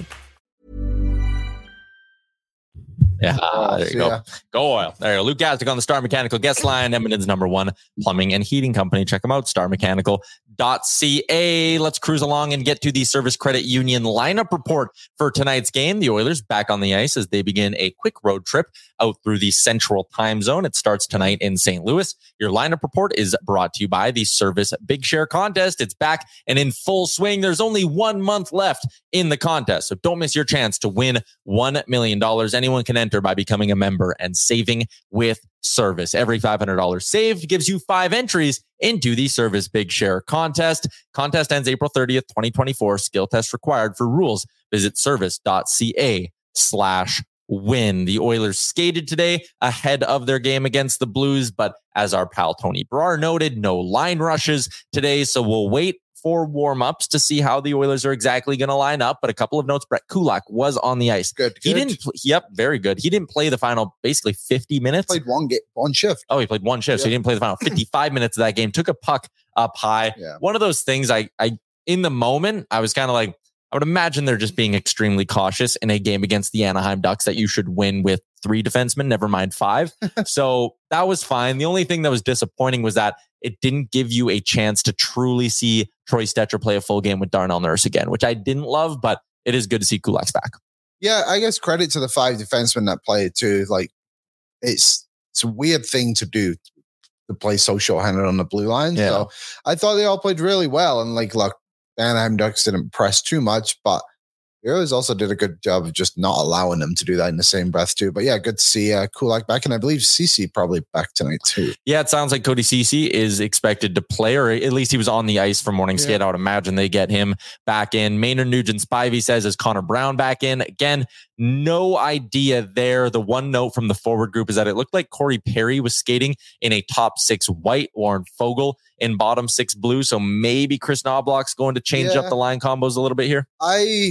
Yeah, uh, there you go. Yeah. Go oil. There you go. Luke Gazdick on the Star Mechanical guest line, Edmonton's number one plumbing and heating company. Check them out, star mechanical dot c a. Let's cruise along and get to the Service Credit Union lineup report for tonight's game. The Oilers back on the ice as they begin a quick road trip out through the Central Time Zone. It starts tonight in Saint Louis. Your lineup report is brought to you by the Service Big Share Contest. It's back and in full swing. There's only one month left in the contest, so don't miss your chance to win one million dollars. Anyone can enter by becoming a member and saving with Service. Every five hundred dollars saved gives you five entries into the Service Big Share Contest. Contest ends April thirtieth, twenty twenty-four. Skill test required. For rules, visit service.ca slash win. The Oilers skated today ahead of their game against the Blues, but as our pal Tony Brar noted, no line rushes today, so we'll wait for warm-ups to see how the Oilers are exactly going to line up. But a couple of notes, Brett Kulak was on the ice. Good, He good. didn't, pl- yep, very good. He didn't play the final basically fifty minutes. Played one game, one shift. Oh, he played one shift, Yeah. so he didn't play the final fifty-five minutes of that game. Took a puck up high. Yeah. One of those things I, I, in the moment, I was kind of like, I would imagine they're just being extremely cautious in a game against the Anaheim Ducks that you should win with three defensemen, never mind five. So that was fine. The only thing that was disappointing was that it didn't give you a chance to truly see Troy Stetcher play a full game with Darnell Nurse again, which I didn't love, but it is good to see Kulak's back. Yeah, I guess credit to the five defensemen that played too. Like, it's it's a weird thing to do to play so short-handed on the blue line. Yeah. So I thought they all played really well. And like, look, the Anaheim Ducks didn't press too much, but the Oilers also did a good job of just not allowing them to do that in the same breath too. But yeah, good to see uh, Kulak back, and I believe Ceci probably back tonight too. Yeah, it sounds like Cody Ceci is expected to play, or at least he was on the ice for morning Yeah. skate. I would imagine they get him back in. Maynard Nugent Spivey says, is Connor Brown back in? Again, no idea there. The one note from the forward group is that it looked like Corey Perry was skating in a top six white, Warren Fogle in bottom six blue. So maybe Chris Knobloch's going to change Yeah. up the line combos a little bit here. I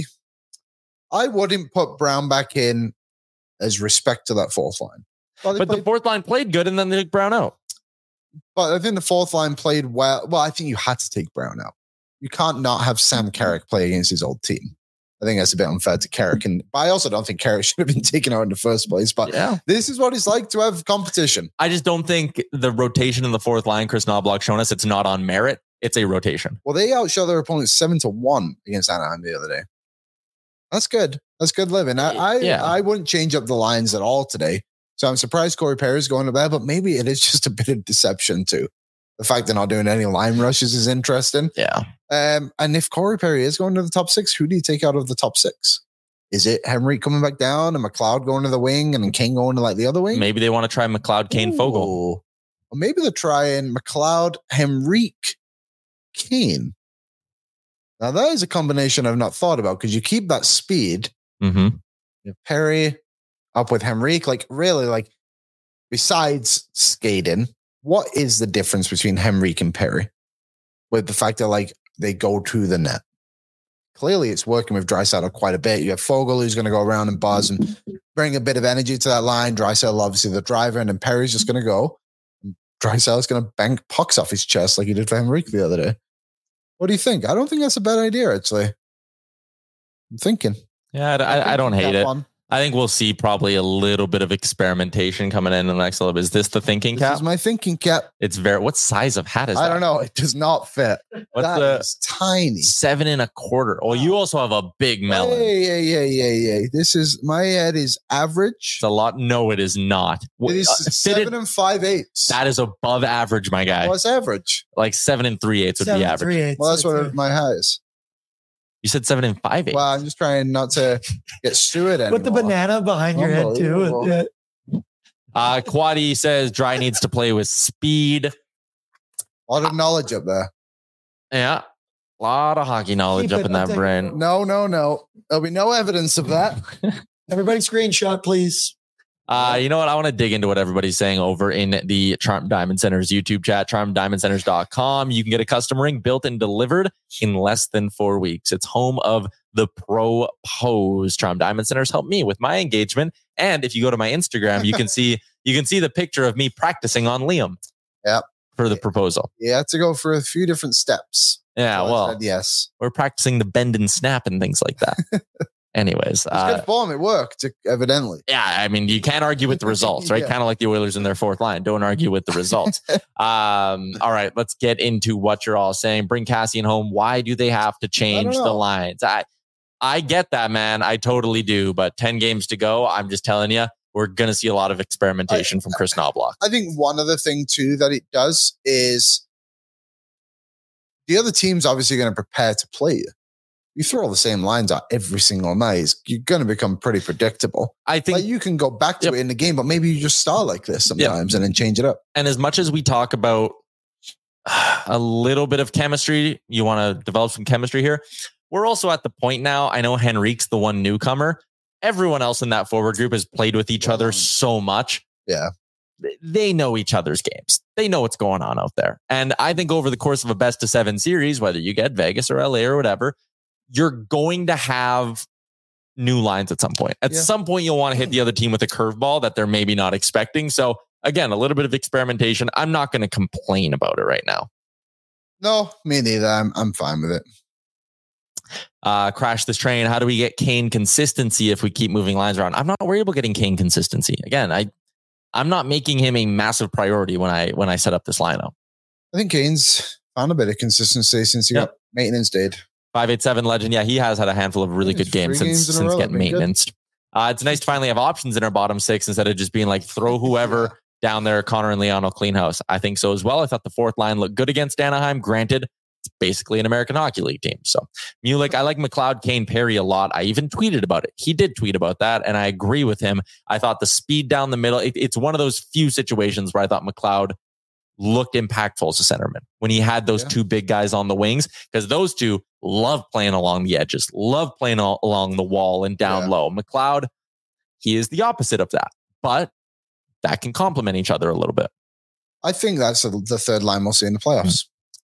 I wouldn't put Brown back in as respect to that fourth line. But, they But the played- fourth line played good, and then they took Brown out. but I think the fourth line played well. Well, I think you had to take Brown out. You can't not have Sam Carrick play against his old team. I think that's a bit unfair to Carrick. And but I also don't think Carrick should have been taken out in the first place. But Yeah. this is what it's like to have competition. I just don't think the rotation in the fourth line, Chris Knobloch shown us, it's not on merit. It's a rotation. Well, they outshot their opponents seven to one against Anaheim the other day. That's good. That's good living. I I, Yeah. I wouldn't change up the lines at all today. So I'm surprised Corey Perry's going to bed, but maybe it is just a bit of deception too. The fact they're not doing any line rushes is interesting. Yeah. Um, and if Corey Perry is going to the top six, who do you take out of the top six? Is it Henry coming back down and McLeod going to the wing and King going to like the other wing? Maybe they want to try McLeod, Kane, Fogle. Ooh. Or maybe they're trying McLeod, Henrique, Kane. Now that is a combination I've not thought about because you keep that speed. Mm-hmm. You have Perry up with Henrique, like really, like besides skating, what is the difference between Henrique and Perry? With the fact that like they go to the net. Clearly, it's working with Draisaitl quite a bit. You have Foegele who's going to go around and buzz and bring a bit of energy to that line. Draisaitl, obviously the driver, and then Perry's just going to go. Draisaitl's going to bank pucks off his chest like he did for Henrique the other day. What do you think? I don't think that's a bad idea, actually. I'm thinking. Yeah, I, I, I don't hate it. One. I think we'll see probably a little bit of experimentation coming in, in the next little bit. Is this the thinking This cap? is my thinking cap. It's very, what size of hat is that? I don't know. It does not fit. What's That the is tiny. seven and a quarter? Well, you also have a big melon. Hey, yeah, yeah, yeah, yeah. This is, my head is average. It's a lot. No, it is not. It is Uh, seven fitted- and five eighths. that is above average, my guy. What's average? Like seven and three eighths would Seven, be average. three eighths, Well, that's I'd what say. my hat is. You said seven and five eighths. Well, I'm just trying not to get Stuart anymore. Put the banana behind your head too. Unbelievable. Yeah. Uh, Quaddy says Dry needs to play with speed. A lot of knowledge up there. Yeah. A lot of hockey knowledge Keep up it, in I'll that take brain. No, no, no. There'll be no evidence of that. Everybody screenshot, please. Uh, you know what? I want to dig into what everybody's saying over in the Charm Diamond Centers YouTube chat, charm diamond centers dot com. You can get a custom ring built and delivered in less than four weeks. It's home of the Pro Pose. Charm Diamond Centers help me with my engagement. And if you go to my Instagram, you can see you can see the picture of me practicing on Liam. Yep. For the proposal. You have to go for a few different steps. Yeah, So I well, said yes. we're practicing the bend and snap and things like that. Anyways, It's uh, good form. It worked, evidently. yeah, I mean, you can't argue with the results, right? Yeah. Kind of like the Oilers in their fourth line. Don't argue with the results. um, all right, let's get into what you're all saying. Bring Cassian home. Why do they have to change the know. lines? I, I get that, man. I totally do. But ten games to go. I'm just telling you, we're going to see a lot of experimentation I- from Chris Knobloch. I think one other thing, too, that it does is the other team's obviously going to prepare to play you. You throw all the same lines out every single night, you're going to become pretty predictable. I think Like you can go back to Yep. it in the game, but maybe you just start like this sometimes and then change it up. And as much as we talk about a little bit of chemistry, you want to develop some chemistry here. We're also at the point now. I know Henrique's the one newcomer. Everyone else in that forward group has played with each other so much. Yeah. They know each other's games. They know what's going on out there. And I think over the course of a best of seven series, whether you get Vegas or L A or whatever, you're going to have new lines at some point. At Yeah. some point, you'll want to hit the other team with a curveball that they're maybe not expecting. So again, a little bit of experimentation. I'm not going to complain about it right now. No, me neither. I'm, I'm fine with it. Uh, crash this train. How do we get Kane consistency if we keep moving lines around? I'm not worried about getting Kane consistency. Again, I, I'm not making him a massive priority when I when I set up this lineup. I think Kane's found a bit of consistency since he Yep. got maintenance did. five eight seven legend. Yeah, he has had a handful of really Yeah, good games three since, games in a since row getting have been good. maintenance. Uh, it's nice to finally have options in our bottom six instead of just being like throw whoever down there, Connor and Leon will clean house. I think so as well. I thought the fourth line looked good against Anaheim. Granted, it's basically an American Hockey League team. So Mulick, I like McLeod, Kane, Perry a lot. I even tweeted about it. He did tweet about that, and I agree with him. I thought the speed down the middle, it, it's one of those few situations where I thought McLeod looked impactful as a centerman when he had those Yeah. two big guys on the wings, because those two love playing along the edges, love playing all, along the wall and down Yeah. low. McLeod, he is the opposite of that, but that can complement each other a little bit. I think that's the the third line we'll see in the playoffs.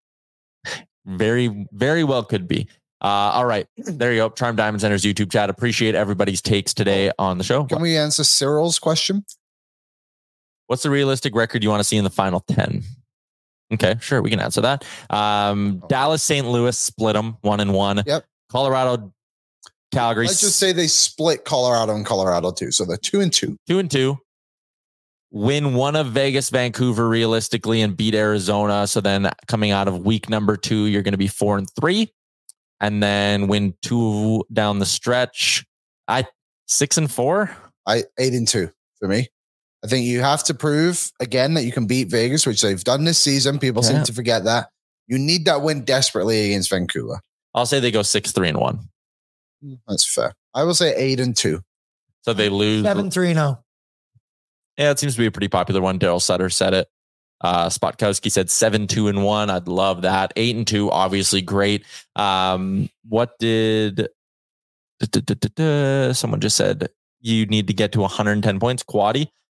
Very, very well could be. Uh, all right. There you go. Charm Diamond Center's YouTube chat. Appreciate everybody's takes today on the show. Can we answer Cyril's question? What's the realistic record you want to see in the final ten? Okay, sure. We can answer that. Um, Dallas, Saint Louis split them one and one. Yep. Colorado, Calgary, Let's just say they split Colorado and Colorado too. So they're two and two. two and two. Win one of Vegas, Vancouver realistically and beat Arizona. So then coming out of week number two, you're going to be four and three. And then win two down the stretch. I six and four. I eight and two for me. I think you have to prove again that you can beat Vegas, which they've done this season. People Yeah. seem to forget that. You need that win desperately against Vancouver. I'll say they go six, three, and one. That's fair. I will say eight and two. So they lose. Seven three no. Yeah, it seems to be a pretty popular one. Daryl Sutter said it. Uh, Spotkowski said seven, two, and one. I'd love that. Eight and two, obviously great. Um, what did da, da, da, da, da, someone just said? You need to get to one hundred ten points. Quaddy.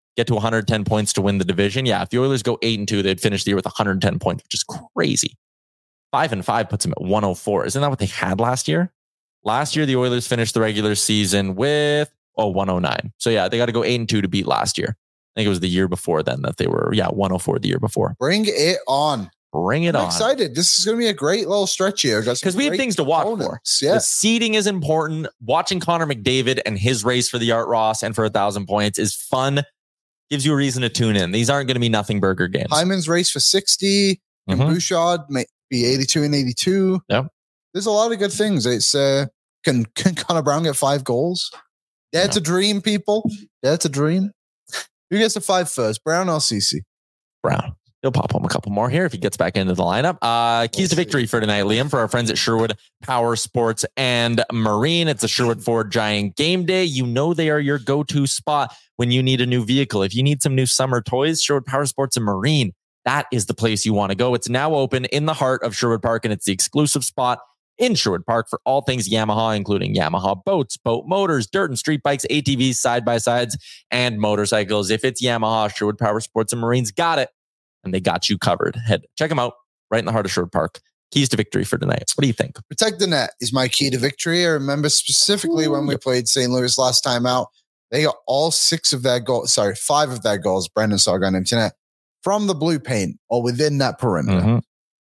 get to one hundred ten points to win the division. Yeah, if the Oilers go eight and two, they'd finish the year with one hundred ten points, which is crazy. Five and five puts them at one oh four. Isn't that what they had last year? Last year, the Oilers finished the regular season with oh one oh nine. So yeah, they got to go eight and two to beat last year. I think it was the year before then that they were, yeah, one oh four the year before. Bring it on. Bring it I'm on. excited. This is going to be a great little stretch here. Because we have things to watch opponents. for. Yeah. The seeding is important. Watching Connor McDavid and his race for the Art Ross and for a thousand points is fun. Gives you a reason to tune in. These aren't going to be nothing burger games. Hyman's race for sixty. And mm-hmm. Bouchard may be eighty-two and eighty-two. Yep. There's a lot of good things. It's uh, can, can Connor Brown get five goals? That's yeah. a dream, people. That's a dream. Who gets the five first? Brown or C C? Brown. He'll pop home a couple more here if he gets back into the lineup. Uh, keys to victory for tonight, Liam, for our friends at Sherwood Power Sports and Marine. It's a Sherwood Ford Giant game day. You know they are your go-to spot when you need a new vehicle. If you need some new summer toys, Sherwood Power Sports and Marine, that is the place you want to go. It's now open in the heart of Sherwood Park, and it's the exclusive spot in Sherwood Park for all things Yamaha, including Yamaha boats, boat motors, dirt and street bikes, A T Vs, side-by-sides, and motorcycles. If it's Yamaha, Sherwood Power Sports and Marine's got it. And they got you covered. Head check them out right in the heart of Sherwood Park. Keys to victory for tonight. What do you think? Protect the net is my key to victory. I remember specifically Ooh. when we played Saint Louis last time out, they got all six of their goals, sorry, five of their goals, Brendan Saga on empty net, from the blue paint or within that perimeter. Mm-hmm.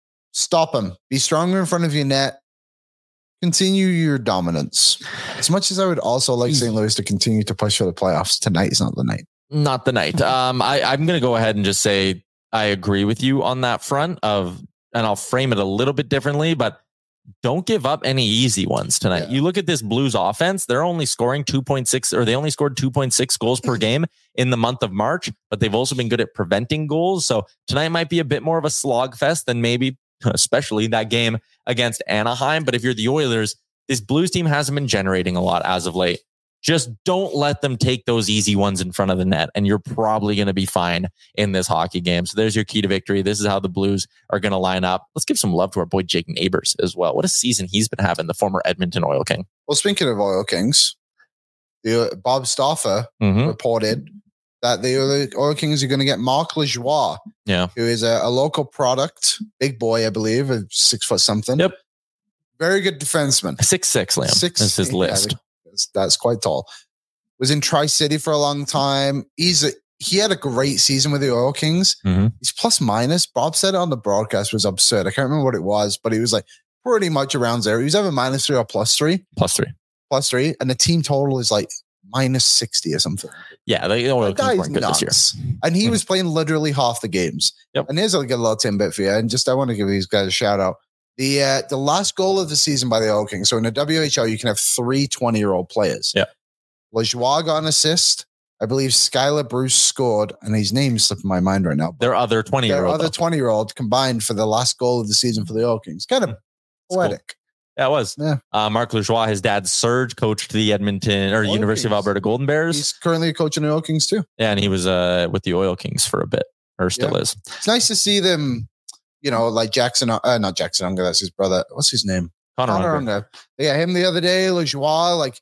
Stop them. Be stronger in front of your net. Continue your dominance. As much as I would also like Saint Louis to continue to push for the playoffs, tonight is not the night. Not the night. Um, I, I'm going to go ahead and just say, I agree with you on that front of, and I'll frame it a little bit differently, but don't give up any easy ones tonight. Yeah. You look at this Blues offense, they're only scoring two point six, or they only scored two point six goals per game in the month of March, but they've also been good at preventing goals. So tonight might be a bit more of a slog fest than maybe, especially that game against Anaheim. But if you're the Oilers, this Blues team hasn't been generating a lot as of late. Just don't let them take those easy ones in front of the net, and you're probably going to be fine in this hockey game. So there's your key to victory. This is how the Blues are going to line up. Let's give some love to our boy Jake Neighbors as well. What a season he's been having, the former Edmonton Oil King. Well, speaking of Oil Kings, the uh, Bob Stauffer mm-hmm. reported that the Oil Kings are going to get Marc Lajoie, yeah, who is a, a local product, big boy, I believe, a six foot something. Yep. Very good defenseman. Six six, Liam. Six is his list. Yeah, that's, that's quite tall. Was in Tri-City for a long time. He's a, he had a great season with the Oil Kings. Mm-hmm. He's plus minus. Bob said it on the broadcast was absurd. I can't remember what it was, but he was like pretty much around zero. He was either minus three or plus three. Plus three. Plus three. And the team total is like minus sixty or something. Yeah, the Oil Kings weren't good nuts. this year. And he was playing literally half the games. Yep. And here's a good little tidbit for you. And just I want to give these guys a shout out. The uh, the last goal of the season by the Oil Kings. So in the W H L, you can have three twenty-year-old players. Yeah. Lajoie got an assist. I believe Skylar Bruce scored, and his name's slipping my mind right now. Their other twenty-year-old. Their other twenty-year-old combined for the last goal of the season for the Oil Kings. Kind of poetic. Cool. Yeah, it was. Yeah. Uh, Marc Lajoie, his dad, Serge, coached the Edmonton or Oil University Kings. of Alberta Golden Bears. He's currently coaching the Oil Kings too. Yeah, and he was uh, with the Oil Kings for a bit, or still yeah. is. It's nice to see them, you know, like Jackson, uh, not Jackson Unger, that's his brother. What's his name? Connor, Connor Unger. Unger. They got him the other day, Lajoie, like,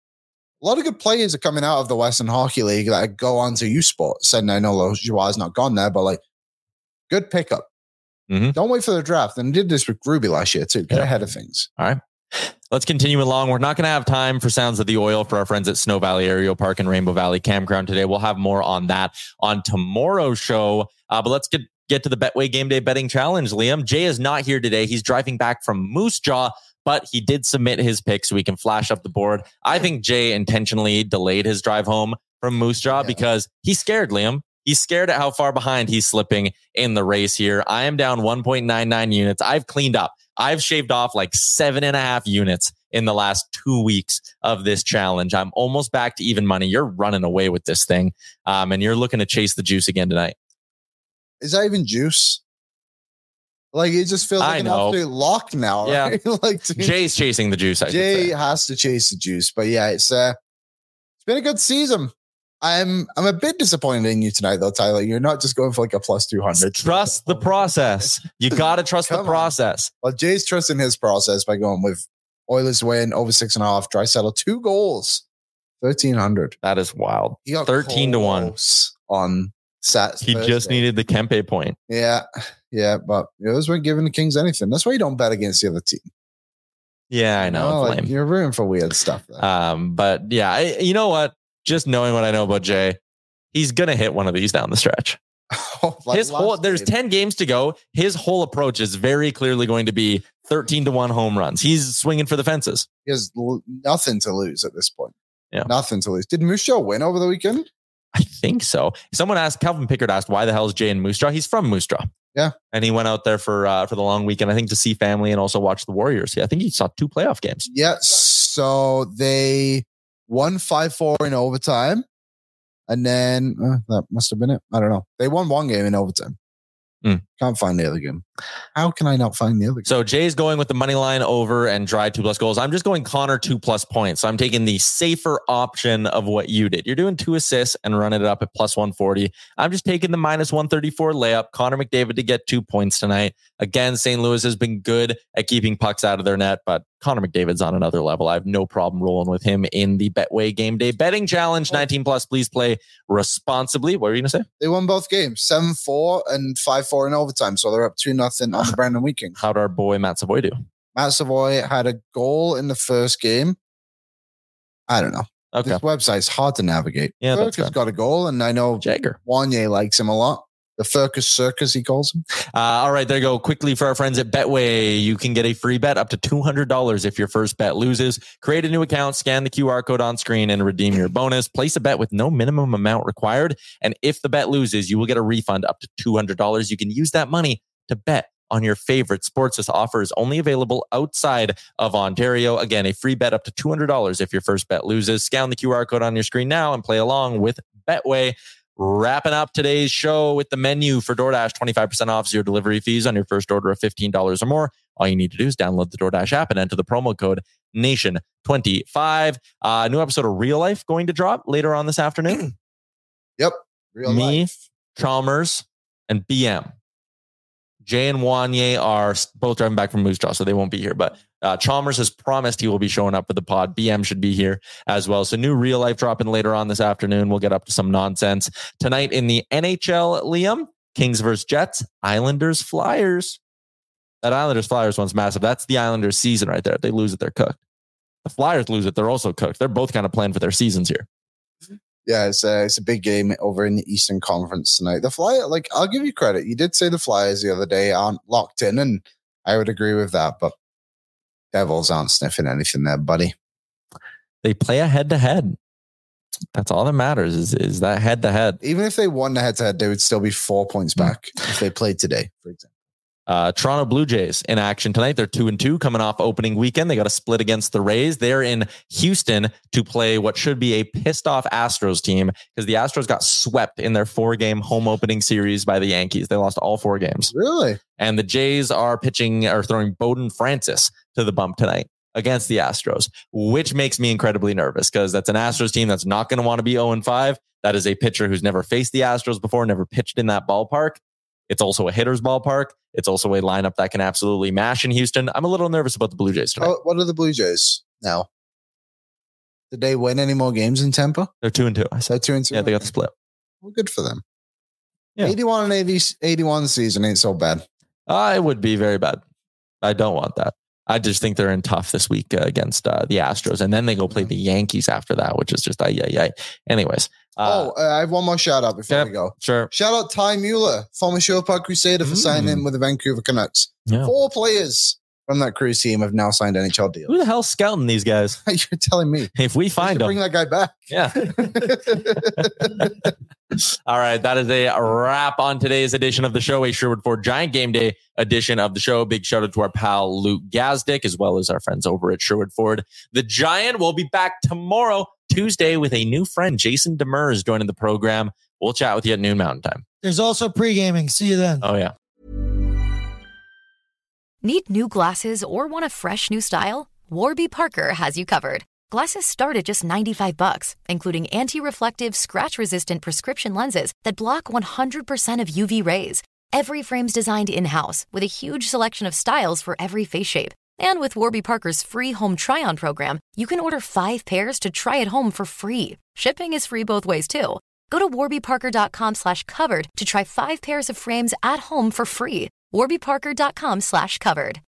a lot of good players are coming out of the Western Hockey League that go on to U Sports. And I know Lajoie's not gone there, but like, good pickup. Mm-hmm. Don't wait for the draft. And did this with Ruby last year too. Get yeah. ahead of things. All right. Let's continue along. We're not going to have time for Sounds of the Oil for our friends at Snow Valley Aerial Park and Rainbow Valley Campground today. We'll have more on that on tomorrow's show. Uh, but let's get, get to the Betway Game Day Betting Challenge, Liam. Jay is not here today. He's driving back from Moose Jaw, but he did submit his pick so we can flash up the board. I think Jay intentionally delayed his drive home from Moose Jaw yeah. because he's scared, Liam. He's scared at how far behind he's slipping in the race here. I am down one point nine nine units. I've cleaned up. I've shaved off like seven and a half units in the last two weeks of this challenge. I'm almost back to even money. You're running away with this thing. Um, and you're looking to chase the juice again tonight. Is that even juice? Like, it just feels like I an know. absolute lock now. Right? Yeah. like Jay's chasing the juice. I Jay has to chase the juice. But yeah, it's uh, it's been a good season. I'm I'm a bit disappointed in you tonight, though, Tyler. You're not just going for like a plus two hundred. Trust the process. You got to trust the process. On. Well, Jay's trusting his process by going with Oilers win over six and a half. Draisaitl two goals thirteen hundred. That is wild. He got thirteen to one on Sat. He Thursday. just needed the Kempe point. Yeah, yeah, but the others weren't giving the Kings anything. That's why you don't bet against the other team. Yeah, I know. Oh, it's like, lame. you're rooting for weird stuff. There. Um, but yeah, I, you know what? Just knowing what I know about Jay, he's gonna hit one of these down the stretch. like His whole game. there's ten games to go. His whole approach is very clearly going to be thirteen to one home runs. He's swinging for the fences. He has l- nothing to lose at this point. Yeah, nothing to lose. Did Moose Jaw win over the weekend? I think so. Someone asked, Calvin Pickard asked, why the hell is Jay in Moose Jaw? He's from Moose Jaw. Yeah. And he went out there for uh, for the long weekend, I think, to see family and also watch the Warriors. Yeah, I think he saw two playoff games. Yeah. So they won five four in overtime. And then uh, that must have been it. I don't know. They won one game in overtime. Mm. Can't find the other game. How can I not find the other game? So Jay's going with the money line over and dry two plus goals. I'm just going Connor two plus points. So I'm taking the safer option of what you did. You're doing two assists and running it up at plus one forty. I'm just taking the minus one thirty-four layup. Connor McDavid to get two points tonight. Again, Saint Louis has been good at keeping pucks out of their net, but Connor McDavid's on another level. I have no problem rolling with him in the Betway Game Day Betting Challenge. nineteen plus, please play responsibly. What were you going to say? They won both games, seven four and five four in overtime. So they're up two nothing on the Brandon Weekend. How'd our boy Matt Savoy do? Matt Savoy had a goal in the first game. I don't know. Okay. This website's hard to navigate. Yeah, Furk that's has fair. got a goal, and I know Jagger. Wanye likes him a lot. The Furcus Circus, he calls him. Uh, all right, there you go. Quickly for our friends at Betway, you can get a free bet up to two hundred dollars if your first bet loses. Create a new account, scan the Q R code on screen, and redeem your bonus. Place a bet with no minimum amount required. And if the bet loses, you will get a refund up to two hundred dollars. You can use that money to bet on your favorite sports. This offer is only available outside of Ontario. Again, a free bet up to two hundred dollars if your first bet loses. Scan the Q R code on your screen now and play along with Betway. Wrapping up today's show with the menu for DoorDash, twenty-five percent off, zero delivery fees on your first order of fifteen dollars or more. All you need to do is download the DoorDash app and enter the promo code nation twenty-five. Uh, new episode of Real Life going to drop later on this afternoon. Yep. Real Me, life. Chalmers, and B M. Jay and Wanye are both driving back from Moose Jaw, so they won't be here. But uh, Chalmers has promised he will be showing up for the pod. B M should be here as well. So new Real Life dropping later on this afternoon. We'll get up to some nonsense. Tonight in the N H L, Liam, Kings versus Jets, Islanders, Flyers. That Islanders Flyers one's massive. That's the Islanders season right there. If they lose it, they're cooked. The Flyers lose it, they're also cooked. They're both kind of playing for their seasons here. Yeah, it's a, it's a big game over in the Eastern Conference tonight. The Flyers, like, I'll give you credit. You did say the Flyers the other day aren't locked in, and I would agree with that, but Devils aren't sniffing anything there, buddy. They play a head-to-head. That's all that matters is, is that head-to-head. Even if they won the head-to-head, they would still be four points back if they played today, for example. Uh, Toronto Blue Jays in action tonight. They're two and two coming off opening weekend. They got a split against the Rays. They're in Houston to play what should be a pissed off Astros team because the Astros got swept in their four game home opening series by the Yankees. They lost all four games. Really? And the Jays are pitching or throwing Bowden Francis to the bump tonight against the Astros, which makes me incredibly nervous because that's an Astros team that's not going to want to be oh and five. That is a pitcher who's never faced the Astros before, never pitched in that ballpark. It's also a hitter's ballpark. It's also a lineup that can absolutely mash in Houston. I'm a little nervous about the Blue Jays tonight. Oh, what are the Blue Jays now? Did they win any more games in Tampa? They're two and two. I said They're two and two. yeah, they got the split. Well, good for them. Yeah. eighty-one and eighty, eighty-one season ain't so bad. Uh, it would be very bad. I don't want that. I just think they're in tough this week uh, against uh, the Astros. And then they go play the Yankees after that, which is just, ay, ay, ay. Anyways. Uh, oh, uh, I have one more shout out before yeah, we go. Sure. Shout out Ty Mueller, former Sherpa Crusader, for Mm. signing with the Vancouver Canucks. Yeah. Four players from that Cruise team have now signed N H L deals. Who the hell's scouting these guys? You're telling me. If we find them. Bring that guy back. Yeah. All right. That is a wrap on today's edition of the show, a Sherwood Ford Giant Game Day edition of the show. Big shout out to our pal Luke Gazdick, as well as our friends over at Sherwood Ford. The Giant will be back tomorrow, Tuesday, with a new friend, Jason Demers, joining the program. We'll chat with you at noon Mountain Time. There's also pre-gaming. See you then. Oh, yeah. Need new glasses or want a fresh new style? Warby Parker has you covered. Glasses start at just ninety-five bucks, including anti-reflective, scratch-resistant prescription lenses that block one hundred percent of U V rays. Every frame's designed in-house with a huge selection of styles for every face shape. And with Warby Parker's free home try-on program, you can order five pairs to try at home for free. Shipping is free both ways, too. Go to warbyparker.com slash covered to try five pairs of frames at home for free. warbyparker.com slash covered.